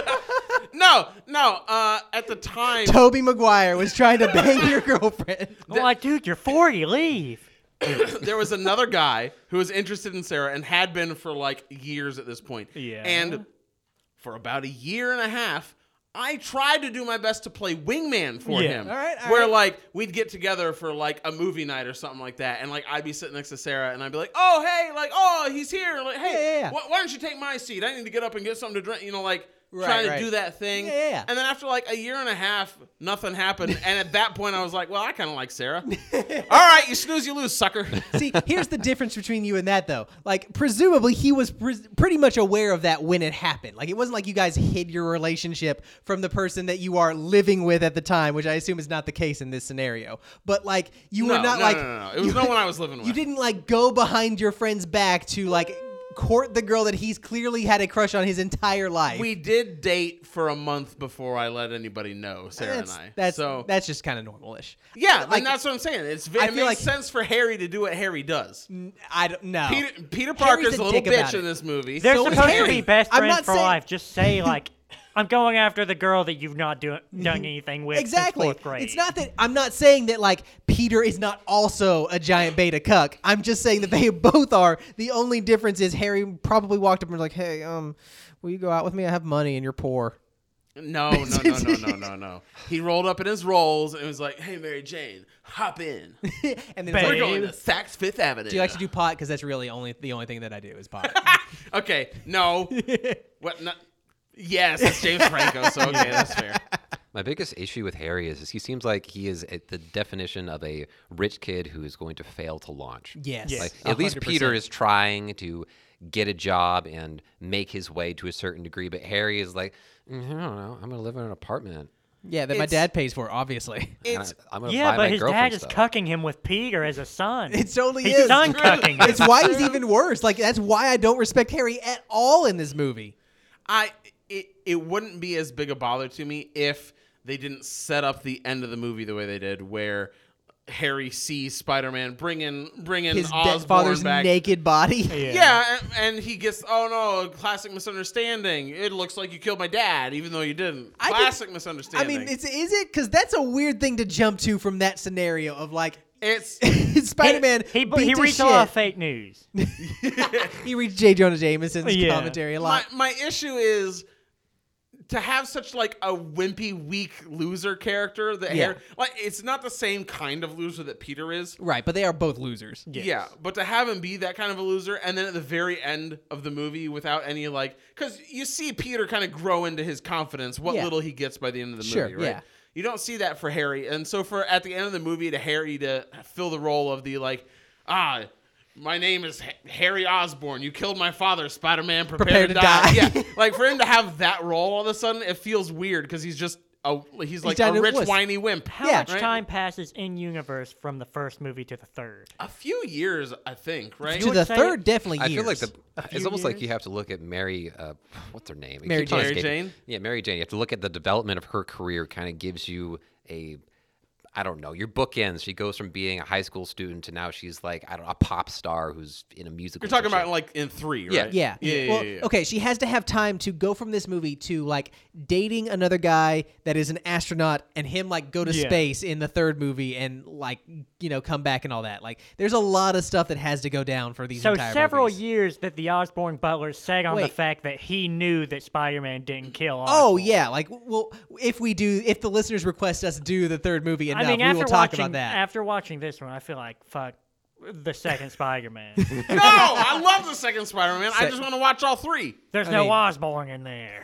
Speaker 2: no, no. Uh, at the time,
Speaker 1: Toby Maguire was trying to bang your girlfriend.
Speaker 3: I'm like, dude, you're forty. Leave.
Speaker 2: there was another guy who was interested in Sarah and had been for like years at this point.
Speaker 3: Yeah.
Speaker 2: And for about a year and a half, I tried to do my best to play wingman for
Speaker 3: Yeah.
Speaker 2: him.
Speaker 1: All right, all
Speaker 2: where
Speaker 1: right.
Speaker 2: like we'd get together for like a movie night or something like that, and like I'd be sitting next to Sarah, and I'd be like, "Oh hey, like oh he's here, like hey,
Speaker 1: Yeah, yeah, yeah.
Speaker 2: wh- why don't you take my seat? I need to get up and get something to drink." You know, like.
Speaker 1: Right,
Speaker 2: trying to
Speaker 1: right.
Speaker 2: do that thing.
Speaker 1: Yeah, yeah, yeah.
Speaker 2: And then after like a year and a half, nothing happened. And at that point, I was like, well, I kind of like Sarah. All right, you snooze, you lose, sucker.
Speaker 1: See, here's the difference between you and that, though. Like, presumably, he was pre- pretty much aware of that when it happened. Like, it wasn't like you guys hid your relationship from the person that you are living with at the time, which I assume is not the case in this scenario. But, like, you
Speaker 2: no,
Speaker 1: were not
Speaker 2: no,
Speaker 1: like...
Speaker 2: no, no, no. It was
Speaker 1: you-
Speaker 2: no one I was living with.
Speaker 1: You didn't, like, go behind your friend's back to, like, court the girl that he's clearly had a crush on his entire life.
Speaker 2: We did date for a month before I let anybody know, Sarah
Speaker 1: that's,
Speaker 2: and I.
Speaker 1: That's,
Speaker 2: so
Speaker 1: that's just kind of normal-ish.
Speaker 2: yeah,
Speaker 1: like,
Speaker 2: and that's what I'm saying. It's ve-
Speaker 1: I
Speaker 2: it
Speaker 1: feel
Speaker 2: makes
Speaker 1: like-
Speaker 2: sense for Harry to do what Harry does.
Speaker 1: I don't know.
Speaker 2: Peter, Peter
Speaker 1: Harry's
Speaker 2: Parker's
Speaker 1: a
Speaker 2: a little
Speaker 1: dick about
Speaker 2: bitch in
Speaker 1: it.
Speaker 2: this movie.
Speaker 3: They're
Speaker 1: So is
Speaker 3: supposed to
Speaker 1: Harry.
Speaker 3: be best
Speaker 1: I'm
Speaker 3: friends
Speaker 1: not
Speaker 3: for
Speaker 1: saying-
Speaker 3: life. Just say, like, I'm going after the girl that you've not do- done anything with
Speaker 1: Exactly.
Speaker 3: since fourth grade.
Speaker 1: It's not that I'm not saying that like Peter is not also a giant beta cuck. I'm just saying that they both are. The only difference is Harry probably walked up and was like, "Hey, um, will you go out with me? I have money and you're poor."
Speaker 2: No, no, no, no, no, no, no. He rolled up in his rolls and was like, "Hey, Mary Jane, hop in.
Speaker 1: And then
Speaker 3: Babe.
Speaker 1: it's
Speaker 2: We're
Speaker 1: like,
Speaker 2: going to Saks Fifth Avenue."
Speaker 1: do you actually do pot? Because that's really only the only thing that I do is pot.
Speaker 2: Okay, no. What? Not, yes, it's James Franco, so okay, that's fair.
Speaker 4: My biggest issue with Harry is, is he seems like he is at the definition of a rich kid who is going to fail to launch.
Speaker 1: Yes.
Speaker 3: Yes.
Speaker 4: Like,
Speaker 1: one
Speaker 4: at least
Speaker 1: hundred
Speaker 4: Peter
Speaker 1: percent.
Speaker 4: is trying to get a job and make his way to a certain degree, but Harry is like, "Mm, I don't know, I'm going to live in an apartment.
Speaker 1: Yeah, that my
Speaker 2: It's-
Speaker 1: dad pays for, obviously.
Speaker 4: and
Speaker 2: It's
Speaker 4: I, I'm going to
Speaker 3: Yeah,
Speaker 4: buy
Speaker 3: but
Speaker 4: my
Speaker 3: his
Speaker 4: girlfriend
Speaker 3: dad is
Speaker 4: stuff."
Speaker 3: cucking him with Peter as a son.
Speaker 1: It totally
Speaker 3: He's
Speaker 1: is.
Speaker 3: son cucking him.
Speaker 1: It's why he's even worse. Like that's why I don't respect Harry at all in this movie.
Speaker 2: I it it wouldn't be as big a bother to me if they didn't set up the end of the movie the way they did, where Harry sees Spider-Man bringing bringing
Speaker 1: His dead
Speaker 2: Osborn
Speaker 1: father's
Speaker 2: back.
Speaker 1: naked body.
Speaker 3: Yeah.
Speaker 2: Yeah, and, and he gets, oh no, a classic misunderstanding. It looks like you killed my dad, even though you didn't.
Speaker 1: I could-
Speaker 2: Classic
Speaker 1: I
Speaker 2: misunderstanding.
Speaker 1: mean, it's, is it? Because that's a weird thing to jump to from that scenario of like
Speaker 2: it's
Speaker 1: Spider-Man.
Speaker 3: He,
Speaker 1: beat
Speaker 3: he
Speaker 1: to
Speaker 3: reads a
Speaker 1: shit.
Speaker 3: lot of fake news.
Speaker 1: He reads J. Jonah Jameson's
Speaker 3: Yeah.
Speaker 1: commentary a
Speaker 2: my
Speaker 1: lot.
Speaker 2: my issue is to have such like a wimpy, weak loser character that
Speaker 1: Yeah.
Speaker 2: Harry, like it's not the same kind of loser that Peter is.
Speaker 1: Right, but they are both losers.
Speaker 3: Yes.
Speaker 2: Yeah, but to have him be that kind of a loser, and then at the very end of the movie, without any like, because you see Peter kind of grow into his confidence, what
Speaker 1: Yeah.
Speaker 2: little he gets by the end of the
Speaker 1: Sure,
Speaker 2: movie, right?
Speaker 1: yeah.
Speaker 2: You don't see that for Harry, and so for at the end of the movie, to Harry to fill the role of the like, ah, my name is H- Harry Osborn. You killed my father, Spider-Man. Prepare,
Speaker 1: Prepare
Speaker 2: to,
Speaker 1: to
Speaker 2: die.
Speaker 1: die.
Speaker 2: Yeah, like for him to have that role all of a sudden, it feels weird because he's just a he's like
Speaker 1: trying
Speaker 2: a
Speaker 1: to
Speaker 2: rich
Speaker 1: wuss.
Speaker 2: whiny wimp.
Speaker 3: How
Speaker 1: Yeah.
Speaker 3: much
Speaker 2: Right?
Speaker 3: time passes in universe from the first movie to the third?
Speaker 2: A few years, I think. Right?
Speaker 1: To
Speaker 3: would
Speaker 1: the
Speaker 3: say-
Speaker 1: third, definitely
Speaker 4: I
Speaker 1: years.
Speaker 4: feel like the it's
Speaker 3: few
Speaker 4: almost like
Speaker 3: years?
Speaker 4: you have to look at Mary. Uh, what's her name? It
Speaker 1: Mary
Speaker 4: keeps on
Speaker 1: Jane.
Speaker 2: Mary
Speaker 4: escaping.
Speaker 2: Jane?
Speaker 4: Yeah, Mary Jane. You have to look at the development of her career. Kind of gives you a. I don't know, your bookends. She goes from being a high school student to now she's like, I don't know, a pop star who's in a musical.
Speaker 2: You're talking
Speaker 4: shit.
Speaker 2: about like in three,
Speaker 4: Yeah.
Speaker 2: right?
Speaker 1: Yeah.
Speaker 2: Yeah, yeah,
Speaker 1: well,
Speaker 2: yeah, yeah.
Speaker 1: okay, she has to have time to go from this movie to like dating another guy that is an astronaut and him like go to
Speaker 3: Yeah.
Speaker 1: space in the third movie and like, you know, come back and all that. Like there's a lot of stuff that has to go down for these
Speaker 3: So
Speaker 1: entire
Speaker 3: several
Speaker 1: movies.
Speaker 3: years that the Osborn butler sat on the
Speaker 1: Wait.
Speaker 3: fact that he knew that Spider-Man didn't kill Osborn.
Speaker 1: Oh yeah, like well, if we do, if the listeners request us do the third movie enough,
Speaker 3: I mean,
Speaker 1: we
Speaker 3: after
Speaker 1: will talk
Speaker 3: watching
Speaker 1: about that.
Speaker 3: after watching this one, I feel like fuck the second Spider-Man.
Speaker 2: No, I love the second Spider-Man. I just want to watch all three.
Speaker 3: There's
Speaker 1: I
Speaker 3: no
Speaker 1: mean-
Speaker 3: Osborn in there.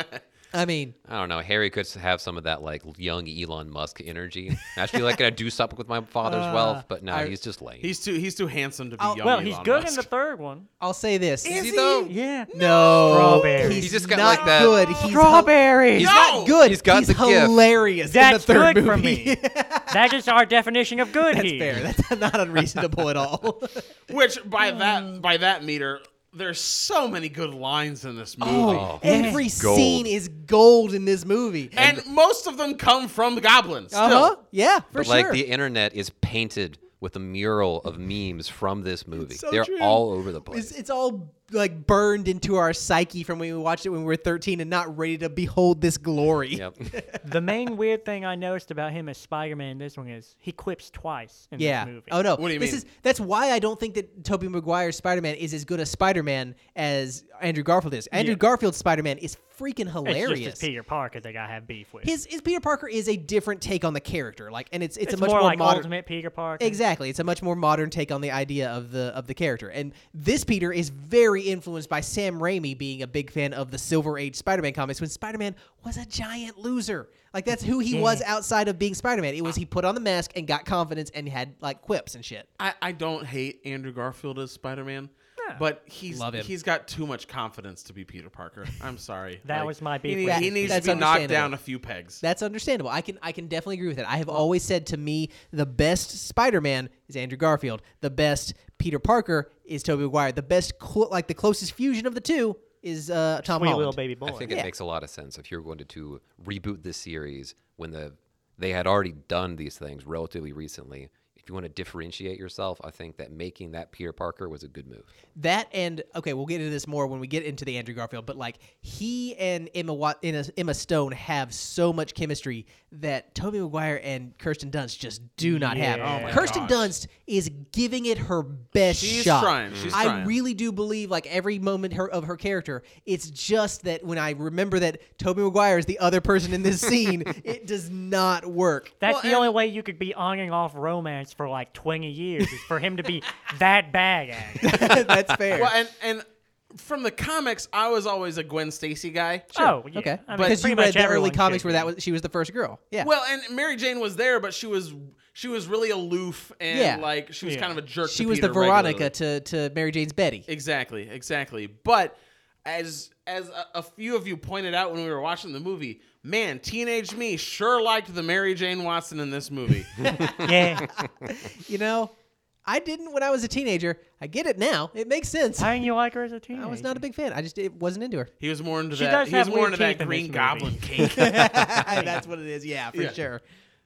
Speaker 1: I mean,
Speaker 4: I don't know. Harry could have some of that like young Elon Musk energy. Actually, like gonna do something with my father's
Speaker 1: Uh,
Speaker 4: wealth, but no,
Speaker 1: I-
Speaker 4: he's just lame.
Speaker 2: He's too he's too handsome to be
Speaker 1: I'll-
Speaker 2: young.
Speaker 3: Well, he's
Speaker 2: Elon
Speaker 3: good
Speaker 2: Musk.
Speaker 3: in the third one.
Speaker 1: I'll say this.
Speaker 2: Is
Speaker 4: he
Speaker 2: he?
Speaker 4: though?
Speaker 3: Yeah.
Speaker 1: No,
Speaker 3: Strawberry.
Speaker 1: He's
Speaker 4: He just got
Speaker 1: not
Speaker 4: like that-
Speaker 1: good. He's
Speaker 3: Strawberry.
Speaker 1: He's
Speaker 2: No!
Speaker 1: not good.
Speaker 4: He's got
Speaker 1: he's
Speaker 4: the gift.
Speaker 1: hilarious.
Speaker 3: That's
Speaker 1: in the third
Speaker 3: good for
Speaker 1: movie.
Speaker 3: me. That is our definition of good
Speaker 1: That's
Speaker 3: here.
Speaker 1: fair. That's not unreasonable at all.
Speaker 2: Which by that by that meter, there's so many good lines in this movie.
Speaker 1: Oh, every
Speaker 4: Gold.
Speaker 1: scene is gold in this movie.
Speaker 2: And most of them come from the goblins.
Speaker 1: Uh huh. Yeah, for
Speaker 4: but
Speaker 1: sure.
Speaker 4: like the internet is painted with a mural of memes from this movie.
Speaker 1: so
Speaker 4: They're
Speaker 1: true.
Speaker 4: all over the place.
Speaker 1: It's, it's all like burned into our psyche from when we watched it when we were thirteen and not ready to behold this glory.
Speaker 4: Yep.
Speaker 3: The main weird thing I noticed about him as Spider-Man in this one is he quips twice in
Speaker 1: Yeah.
Speaker 3: this movie.
Speaker 1: Oh no.
Speaker 2: What do you
Speaker 1: this
Speaker 2: mean?
Speaker 1: is that's why I don't think that Tobey Maguire's Spider-Man is as good a Spider-Man as Andrew Garfield is. Andrew
Speaker 3: Yeah.
Speaker 1: Garfield's Spider-Man is freaking
Speaker 3: It's
Speaker 1: hilarious.
Speaker 3: just his Peter Parker that I have beef with.
Speaker 1: his, his Peter Parker is a different take on the character. Like, and it's it's,
Speaker 3: it's
Speaker 1: a much
Speaker 3: more,
Speaker 1: more,
Speaker 3: like
Speaker 1: modern.
Speaker 3: Ultimate Peter Parker.
Speaker 1: Exactly, it's a much more modern take on the idea of the of the character. And this Peter is very influenced by Sam Raimi being a big fan of the Silver Age Spider-Man comics when Spider-Man was a giant loser. Like that's who he was outside of being Spider-Man. It was he put on the mask and got confidence and had like quips and shit.
Speaker 2: I, I don't hate Andrew Garfield as Spider-Man, but he's
Speaker 1: Love him.
Speaker 2: he's got too much confidence to be Peter Parker. I'm sorry.
Speaker 3: That was my beef
Speaker 2: He,
Speaker 3: with
Speaker 2: he
Speaker 1: him.
Speaker 2: needs
Speaker 1: That's
Speaker 2: to be knocked
Speaker 1: understandable.
Speaker 2: down a few pegs.
Speaker 1: That's understandable. I can I can definitely agree with it. I have always said to me the best Spider-Man is Andrew Garfield. The best Peter Parker is Tobey Maguire. The best cl- like the closest fusion of the two is uh, Tom
Speaker 3: Sweet
Speaker 1: Holland.
Speaker 3: little baby boy.
Speaker 4: I think
Speaker 1: Yeah.
Speaker 4: it makes a lot of sense if you're going to, to reboot this series when the they had already done these things relatively recently. If you want to differentiate yourself, I think that making that Peter Parker was a good move.
Speaker 1: That and okay, we'll get into this more when we get into the Andrew Garfield. But like he and Emma Wat- Emma Emma Stone have so much chemistry that Tobey Maguire and Kirsten Dunst just do not
Speaker 3: Yeah.
Speaker 1: have.
Speaker 3: Oh my
Speaker 1: Kirsten Dunst is giving it her best
Speaker 2: She's
Speaker 1: shot.
Speaker 2: trying. She's
Speaker 1: I
Speaker 2: trying.
Speaker 1: really do believe like every moment her, of her character. It's just that when I remember that Tobey Maguire is the other person in this scene, it does not work.
Speaker 3: That's
Speaker 2: Well,
Speaker 3: the
Speaker 2: and-
Speaker 3: only way you could be on and off romance for like twenty years is for him to be that bad at it.
Speaker 1: That's fair.
Speaker 2: Well, and and from the comics, I was always a Gwen Stacy guy.
Speaker 3: Oh, yeah.
Speaker 1: okay,
Speaker 3: I mean,
Speaker 1: because you
Speaker 3: pretty
Speaker 1: read
Speaker 3: much
Speaker 1: the early
Speaker 3: everyone
Speaker 1: comics
Speaker 3: should
Speaker 1: where that
Speaker 3: be.
Speaker 1: was she was the first girl. Yeah.
Speaker 2: Well, and Mary Jane was there, but she was she was really aloof and
Speaker 1: Yeah.
Speaker 2: like she was
Speaker 3: Yeah.
Speaker 2: kind of a jerk.
Speaker 1: she
Speaker 2: to
Speaker 1: was
Speaker 2: Peter
Speaker 1: the Veronica
Speaker 2: regularly.
Speaker 1: to, to Mary Jane's Betty.
Speaker 2: Exactly, exactly. But as as a, a few of you pointed out when we were watching the movie, man, teenage me sure liked the Mary Jane Watson in this movie.
Speaker 3: Yeah.
Speaker 1: You know, I didn't when I was a teenager. I get it now. It makes sense.
Speaker 3: How didn't you like her as a teenager?
Speaker 1: I was not a big fan. I just it wasn't into her.
Speaker 2: He was more into
Speaker 3: She
Speaker 2: that.
Speaker 3: does
Speaker 2: He was
Speaker 3: have
Speaker 2: more
Speaker 3: weird
Speaker 2: into that
Speaker 3: teeth in
Speaker 2: Green
Speaker 3: this
Speaker 2: Goblin
Speaker 3: movie.
Speaker 2: cake.
Speaker 1: That's what it is. Yeah, for
Speaker 2: Yeah.
Speaker 1: sure.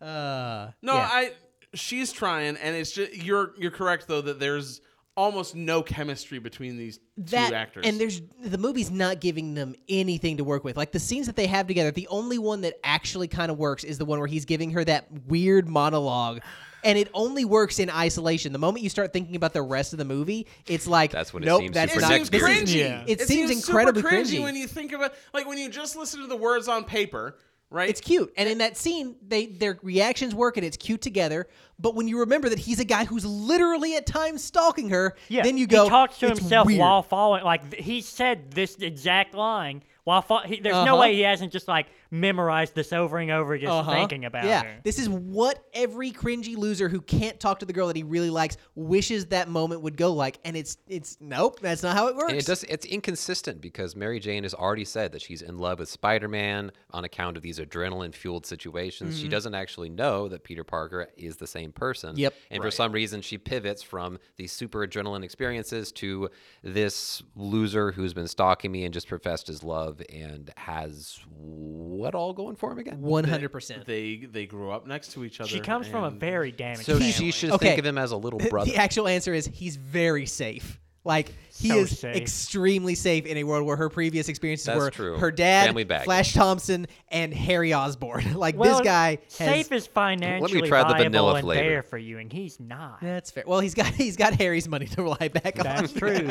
Speaker 1: Uh,
Speaker 2: No,
Speaker 1: yeah.
Speaker 2: I. She's trying, and it's just you're you're correct though that there's almost no chemistry between these
Speaker 1: that
Speaker 2: two actors.
Speaker 1: and there's the movie's not giving them anything to work with. Like the scenes that they have together, the only one that actually kind of works is the one where he's giving her that weird monologue. And it only works in isolation. The moment you start thinking about the rest of the movie, it's like
Speaker 4: That's when it
Speaker 1: nope,
Speaker 4: seems
Speaker 1: that's
Speaker 2: it
Speaker 4: super
Speaker 1: not.
Speaker 2: seems
Speaker 1: this is-
Speaker 2: cringy.
Speaker 3: Yeah.
Speaker 1: It, seems,
Speaker 2: seems
Speaker 1: incredibly
Speaker 2: super cringy,
Speaker 1: cringy.
Speaker 2: when you think of it. Like when you just listen to the words on paper, right?
Speaker 1: It's cute, and in that scene, they their reactions work, and it's cute together. But when you remember that he's a guy who's literally at times stalking her,
Speaker 3: Yeah.
Speaker 1: then you go.
Speaker 3: He talks to
Speaker 1: "It's
Speaker 3: himself
Speaker 1: weird."
Speaker 3: while following. Like th- he said this exact line while. Fo- he, there's
Speaker 1: Uh-huh.
Speaker 3: no way he hasn't just like memorized this over and over, just
Speaker 1: Uh-huh.
Speaker 3: thinking about
Speaker 1: yeah.
Speaker 3: her.
Speaker 1: This is what every cringy loser who can't talk to the girl that he really likes wishes that moment would go like, and it's it's nope, that's not how it works.
Speaker 4: And it does. It's inconsistent because Mary Jane has already said that she's in love with Spider-Man on account of these adrenaline-fueled situations. She doesn't actually know that Peter Parker is the same person.
Speaker 1: Yep.
Speaker 4: And for some reason, she pivots from these super adrenaline experiences to this loser who's been stalking me and just professed his love and has what all going for him again?
Speaker 1: one hundred percent.
Speaker 2: They they grew up next to each other.
Speaker 3: She comes from a
Speaker 2: and-
Speaker 3: very damaged
Speaker 4: So
Speaker 3: family.
Speaker 4: she should
Speaker 1: Okay.
Speaker 4: think of him as a little brother.
Speaker 1: The actual answer is he's very safe. Like, he
Speaker 3: So
Speaker 1: is
Speaker 3: safe.
Speaker 1: extremely safe in a world where her previous experiences
Speaker 4: That's
Speaker 1: were
Speaker 4: true.
Speaker 1: her dad,
Speaker 4: Family baggage.
Speaker 1: Flash Thompson, and Harry Osborn. Like,
Speaker 3: well,
Speaker 1: this guy has...
Speaker 3: safe is financially
Speaker 4: try the
Speaker 3: viable
Speaker 4: vanilla
Speaker 3: and
Speaker 4: flavor.
Speaker 3: there for you, and he's not.
Speaker 1: That's fair. Well, he's got he's got Harry's money to rely back on.
Speaker 3: That's true.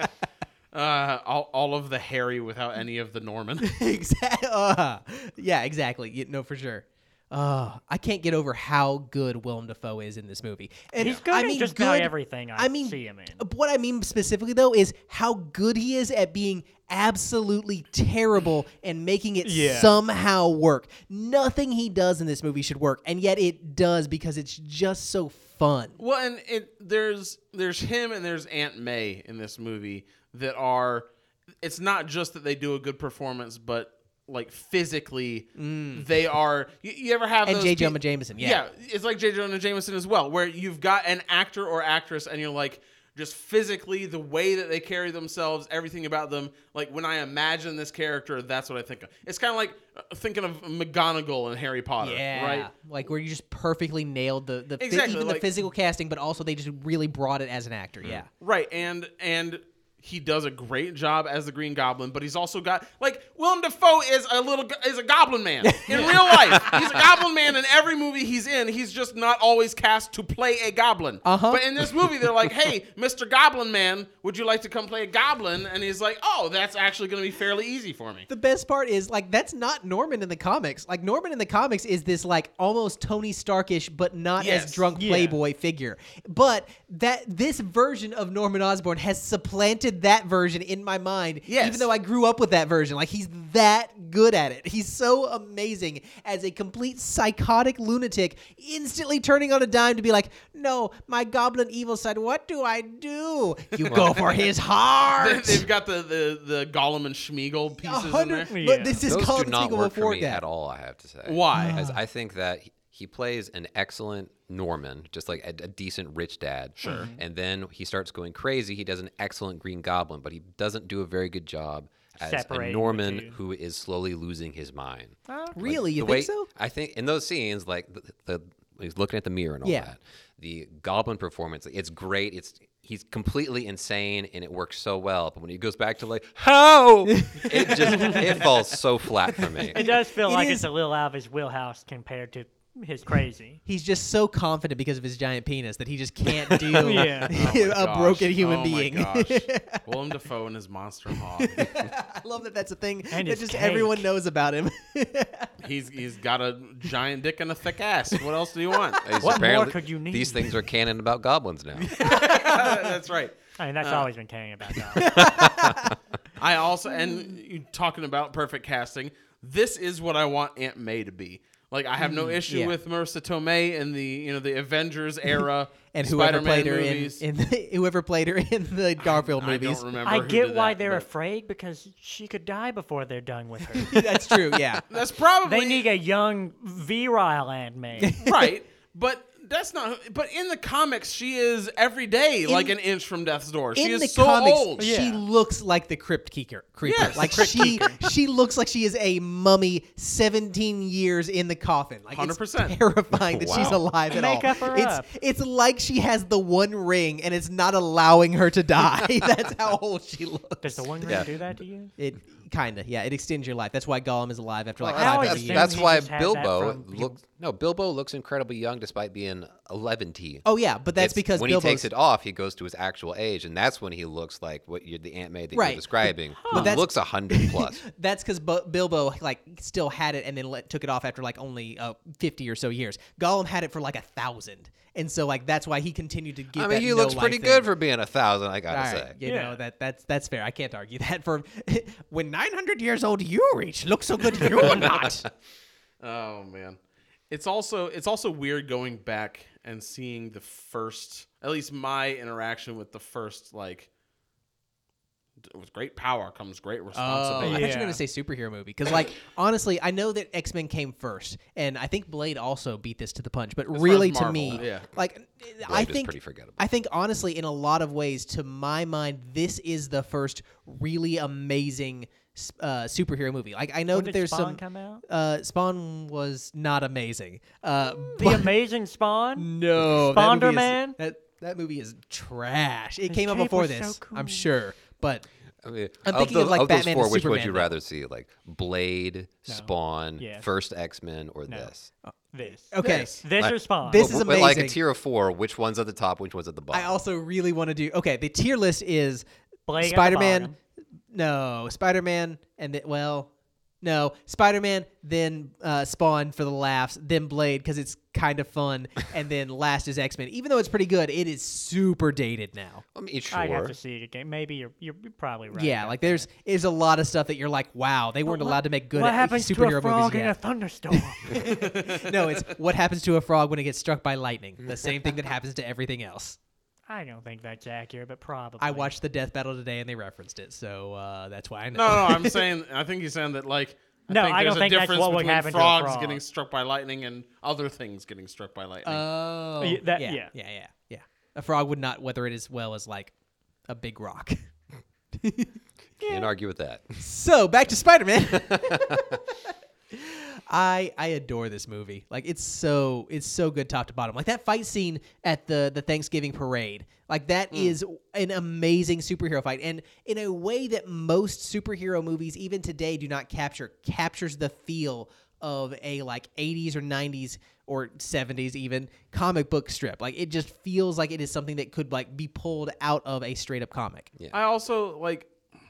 Speaker 2: Uh, all, all of the Harry without any of the Norman.
Speaker 1: exactly. Uh, yeah, exactly. You know, for sure. Uh, I can't get over how good Willem Dafoe is in this movie. And
Speaker 3: He's good
Speaker 1: I
Speaker 3: in
Speaker 1: mean,
Speaker 3: just
Speaker 1: good,
Speaker 3: about everything I,
Speaker 1: I mean,
Speaker 3: see him in.
Speaker 1: What I mean specifically, though, is how good he is at being absolutely terrible and making it
Speaker 3: Yeah.
Speaker 1: somehow work. Nothing he does in this movie should work, and yet it does because it's just so fun.
Speaker 2: Well, and it there's there's him and there's Aunt May in this movie that are. It's not just that they do a good performance, but like physically, they are. You, you ever have
Speaker 1: Mm. And
Speaker 2: those
Speaker 1: J.
Speaker 2: pe-
Speaker 1: Jonah Jameson, yeah.
Speaker 2: it's like J. Jonah Jameson as well, where you've got an actor or actress, and you're like. Just physically, the way that they carry themselves, everything about them. Like when I imagine this character, that's what I think of. It's kind of like uh, thinking of McGonagall in Harry Potter,
Speaker 1: Yeah,
Speaker 2: right?
Speaker 1: like where you just perfectly nailed the the
Speaker 2: Exactly,
Speaker 1: even
Speaker 2: like-
Speaker 1: the physical casting, but also they just really brought it as an actor. Yeah,
Speaker 2: Right, and and he does a great job as the Green Goblin, but he's also got like Willem Dafoe is a little go- is a Goblin Man in real life. He's a Goblin Man in every movie he's in. He's just not always cast to play a Goblin.
Speaker 1: Uh-huh.
Speaker 2: But in this movie, they're like, "Hey, Mister Goblin Man, would you like to come play a Goblin?" And he's like, "Oh, that's actually going to be fairly easy for me."
Speaker 1: the best part is like that's not Norman in the comics. Like Norman in the comics is this like almost Tony Starkish, but not
Speaker 2: Yes.
Speaker 1: as drunk
Speaker 3: Yeah.
Speaker 1: playboy figure. But that this version of Norman Osborn has supplanted that version in my mind.
Speaker 2: Yes.
Speaker 1: Even though I grew up with that version, like he's that good at it. He's so amazing as a complete psychotic lunatic, instantly turning on a dime to be like, "No, my goblin evil side. What do I do? You go for his heart."
Speaker 2: They've got the the the Gollum and Schmeagol
Speaker 1: A
Speaker 2: pieces in
Speaker 1: hundred-
Speaker 2: there.
Speaker 1: But
Speaker 3: Yeah.
Speaker 1: this is
Speaker 4: Those
Speaker 1: called
Speaker 4: do not
Speaker 1: Sequel
Speaker 4: work for
Speaker 1: before
Speaker 4: me
Speaker 1: that.
Speaker 4: at all, I have to say.
Speaker 2: Why?
Speaker 4: As I think that he, he plays an excellent Norman, just like a, a decent rich dad. Sure. And then he starts going crazy. He does an excellent Green Goblin, but he doesn't do a very good job as a
Speaker 3: Separating the
Speaker 4: Norman
Speaker 3: two.
Speaker 4: who is slowly losing his mind.
Speaker 1: Really, you
Speaker 4: the
Speaker 1: think
Speaker 4: way-
Speaker 1: so?
Speaker 4: I think in those scenes, like the, the he's looking at the mirror and all
Speaker 1: Yeah.
Speaker 4: that. The Goblin performance, it's great. It's he's completely insane and it works so well. But when he goes back to like how, it just it falls so flat for me.
Speaker 3: It does feel
Speaker 1: It
Speaker 3: like
Speaker 1: is-
Speaker 3: it's a little out of his wheelhouse compared to his crazy.
Speaker 1: He's just so confident because of his giant penis that he just can't deal
Speaker 3: Yeah.
Speaker 2: Oh my
Speaker 1: a
Speaker 2: gosh.
Speaker 1: broken human
Speaker 2: Oh
Speaker 1: being.
Speaker 2: My gosh. Willem Dafoe and his monster hog.
Speaker 1: I love that that's a thing
Speaker 3: And
Speaker 1: that
Speaker 3: his
Speaker 1: just
Speaker 3: cake.
Speaker 1: everyone knows about him.
Speaker 2: He's he's got a giant dick and a thick ass. What else do you want?
Speaker 4: He's
Speaker 3: What more
Speaker 4: apparently-
Speaker 3: could you need?
Speaker 4: These things are canon about goblins now.
Speaker 2: That's right.
Speaker 3: I mean, that's
Speaker 2: Uh.
Speaker 3: always been canon about that.
Speaker 2: I also and you talking about perfect casting. This is what I want Aunt May to be. Like I have no issue
Speaker 1: yeah.
Speaker 2: with Marissa Tomei in the you know the Avengers era
Speaker 1: and whoever
Speaker 2: Spider-Man
Speaker 1: played her in,
Speaker 2: movies.
Speaker 1: in the, whoever played her in the Garfield
Speaker 2: I
Speaker 1: movies.
Speaker 2: don't remember.
Speaker 3: I
Speaker 2: who
Speaker 3: get
Speaker 2: did
Speaker 3: why
Speaker 2: that,
Speaker 3: they're
Speaker 2: but
Speaker 3: afraid because she could die before they're done with her.
Speaker 1: That's true. Yeah.
Speaker 2: That's probably
Speaker 3: They need a young, virile Aunt May.
Speaker 2: right, but. That's not. But in the comics, she is every day like an inch from death's door. She
Speaker 1: in
Speaker 2: is
Speaker 1: the
Speaker 2: so
Speaker 1: comics,
Speaker 2: old.
Speaker 1: she
Speaker 3: Yeah.
Speaker 1: looks like the Crypt Keeper. Creeper.
Speaker 2: Yes,
Speaker 1: like
Speaker 2: Crypt
Speaker 1: she, she looks like she is a mummy, seventeen years in the coffin. Like
Speaker 2: one hundred percent.
Speaker 1: It's terrifying that she's
Speaker 4: Wow.
Speaker 1: alive at
Speaker 3: Make
Speaker 1: all.
Speaker 3: up her
Speaker 1: it's
Speaker 3: up.
Speaker 1: it's like she has the one ring and it's not allowing her to die. That's how old she looks.
Speaker 3: Does the One Ring
Speaker 4: Yeah.
Speaker 3: do that to you?
Speaker 1: It kind of, yeah. It extends your life. That's why Gollum is alive after like
Speaker 3: Well, I
Speaker 1: five
Speaker 3: always
Speaker 1: hundred
Speaker 3: assumed
Speaker 1: years.
Speaker 4: That's
Speaker 3: he
Speaker 4: why
Speaker 3: just had that
Speaker 4: Bilbo
Speaker 3: from people-
Speaker 4: looks no Bilbo looks incredibly young despite being eleven.
Speaker 1: Oh yeah, but that's
Speaker 4: It's-
Speaker 1: because
Speaker 4: when
Speaker 1: Bilbo's,
Speaker 4: he takes it off, he goes to his actual age, and that's when he looks like what you're the Aunt May that
Speaker 1: Right.
Speaker 4: you're describing.
Speaker 1: But
Speaker 4: Who
Speaker 1: that's-
Speaker 4: looks a hundred plus.
Speaker 1: That's because B- Bilbo like still had it and then let, took it off after like only uh, fifty or so years. Gollum had it for like a thousand, and so like that's why he continued to get.
Speaker 4: I
Speaker 1: that
Speaker 4: mean, he
Speaker 1: no
Speaker 4: looks
Speaker 1: life
Speaker 4: pretty
Speaker 1: thing.
Speaker 4: good for being a thousand. I gotta
Speaker 1: All
Speaker 4: say.
Speaker 1: right, you
Speaker 3: Yeah.
Speaker 1: know that that's that's fair. I can't argue that. For when nine hundred years old you reach, look so good you're not.
Speaker 2: Oh man, it's also it's also weird going back and seeing the first, at least my interaction with the first like with great power comes great
Speaker 1: Oh, I
Speaker 2: responsibility.
Speaker 1: thought you were
Speaker 3: Yeah.
Speaker 1: going to say superhero movie because, like, honestly, I know that X-Men came first, and I think Blade also beat this to the punch. But
Speaker 2: far as
Speaker 1: really, to
Speaker 2: Marvel,
Speaker 1: me,
Speaker 2: yeah.
Speaker 1: like, I
Speaker 4: is
Speaker 1: think
Speaker 4: pretty forgettable.
Speaker 1: I think honestly, in a lot of ways, to my mind, this is the first really amazing uh, superhero movie. Like, I know
Speaker 3: When
Speaker 1: that
Speaker 3: did
Speaker 1: there's
Speaker 3: Spawn
Speaker 1: some.
Speaker 3: come out?
Speaker 1: Uh, Spawn was not amazing. Uh,
Speaker 3: The
Speaker 1: but-
Speaker 3: Amazing Spawn?
Speaker 1: no, that movie is-
Speaker 3: Sponderman?
Speaker 1: That that movie is trash. It
Speaker 3: His
Speaker 1: came out
Speaker 3: cape
Speaker 1: before
Speaker 3: was
Speaker 1: this,
Speaker 3: so cool.
Speaker 1: I'm sure, but.
Speaker 4: I mean,
Speaker 1: I'm
Speaker 4: of
Speaker 1: thinking
Speaker 4: the-
Speaker 1: of, like,
Speaker 4: of those
Speaker 1: Batman
Speaker 4: four,
Speaker 1: and
Speaker 4: which would
Speaker 1: Superman,
Speaker 4: you
Speaker 1: though.
Speaker 4: rather see? Like Blade,
Speaker 3: No.
Speaker 4: Spawn,
Speaker 3: Yeah.
Speaker 4: first X-Men, or
Speaker 3: No.
Speaker 4: this?
Speaker 3: This.
Speaker 1: Okay,
Speaker 2: This.
Speaker 3: This
Speaker 4: Like-
Speaker 3: or Spawn?
Speaker 1: This
Speaker 4: But-
Speaker 1: is
Speaker 4: but like a
Speaker 1: amazing.
Speaker 4: tier of four, which one's at the top, which one's at the bottom?
Speaker 1: I also really want to do. Okay, the tier list is
Speaker 3: Blade at the
Speaker 1: Spider-Man.
Speaker 3: bottom.
Speaker 1: No, Spider-Man, and then well, no, Spider-Man, then uh, Spawn for the laughs, then Blade because it's kind of fun, and then last is X-Men. Even though it's pretty good, it is super dated now.
Speaker 4: I mean, sure.
Speaker 3: I'd have to see it again. Maybe you're you're probably right.
Speaker 1: Yeah,
Speaker 3: about
Speaker 1: like
Speaker 3: that.
Speaker 1: there's is a lot of stuff that you're like, wow, they weren't
Speaker 3: What-
Speaker 1: allowed to make good
Speaker 3: What
Speaker 1: uh,
Speaker 3: happens
Speaker 1: superhero
Speaker 3: to a frog
Speaker 1: movies
Speaker 3: in a
Speaker 1: yet.
Speaker 3: thunderstorm?
Speaker 1: No, it's what happens to a frog when it gets struck by lightning. The same thing that happens to everything else.
Speaker 3: I don't think that's accurate, but probably.
Speaker 1: I watched the Death Battle today and they referenced it, so uh, that's why I know.
Speaker 2: No, no, I'm saying. I think he's saying that like. I
Speaker 3: No,
Speaker 2: think
Speaker 3: I
Speaker 2: there's
Speaker 3: don't
Speaker 2: a
Speaker 3: think that's
Speaker 2: difference
Speaker 3: what would
Speaker 2: between
Speaker 3: happen to a
Speaker 2: frogs
Speaker 3: frog.
Speaker 2: getting struck by lightning and other things getting struck by lightning.
Speaker 1: Oh,
Speaker 3: Yeah, that-
Speaker 1: yeah,
Speaker 3: yeah.
Speaker 1: yeah, yeah, yeah. A frog would not weather it as well as like a big rock.
Speaker 4: Can't argue with that.
Speaker 1: So back to Spider-Man. I I adore this movie. Like it's so it's so good top to bottom. Like that fight scene at the the Thanksgiving parade. Like that is an amazing superhero fight, and in a way that most superhero movies even today do not capture, captures the feel of a like eighties or nineties or seventies even comic book strip. Like it just feels like it is something that could like be pulled out of a straight up comic.
Speaker 4: Yeah.
Speaker 2: I also like.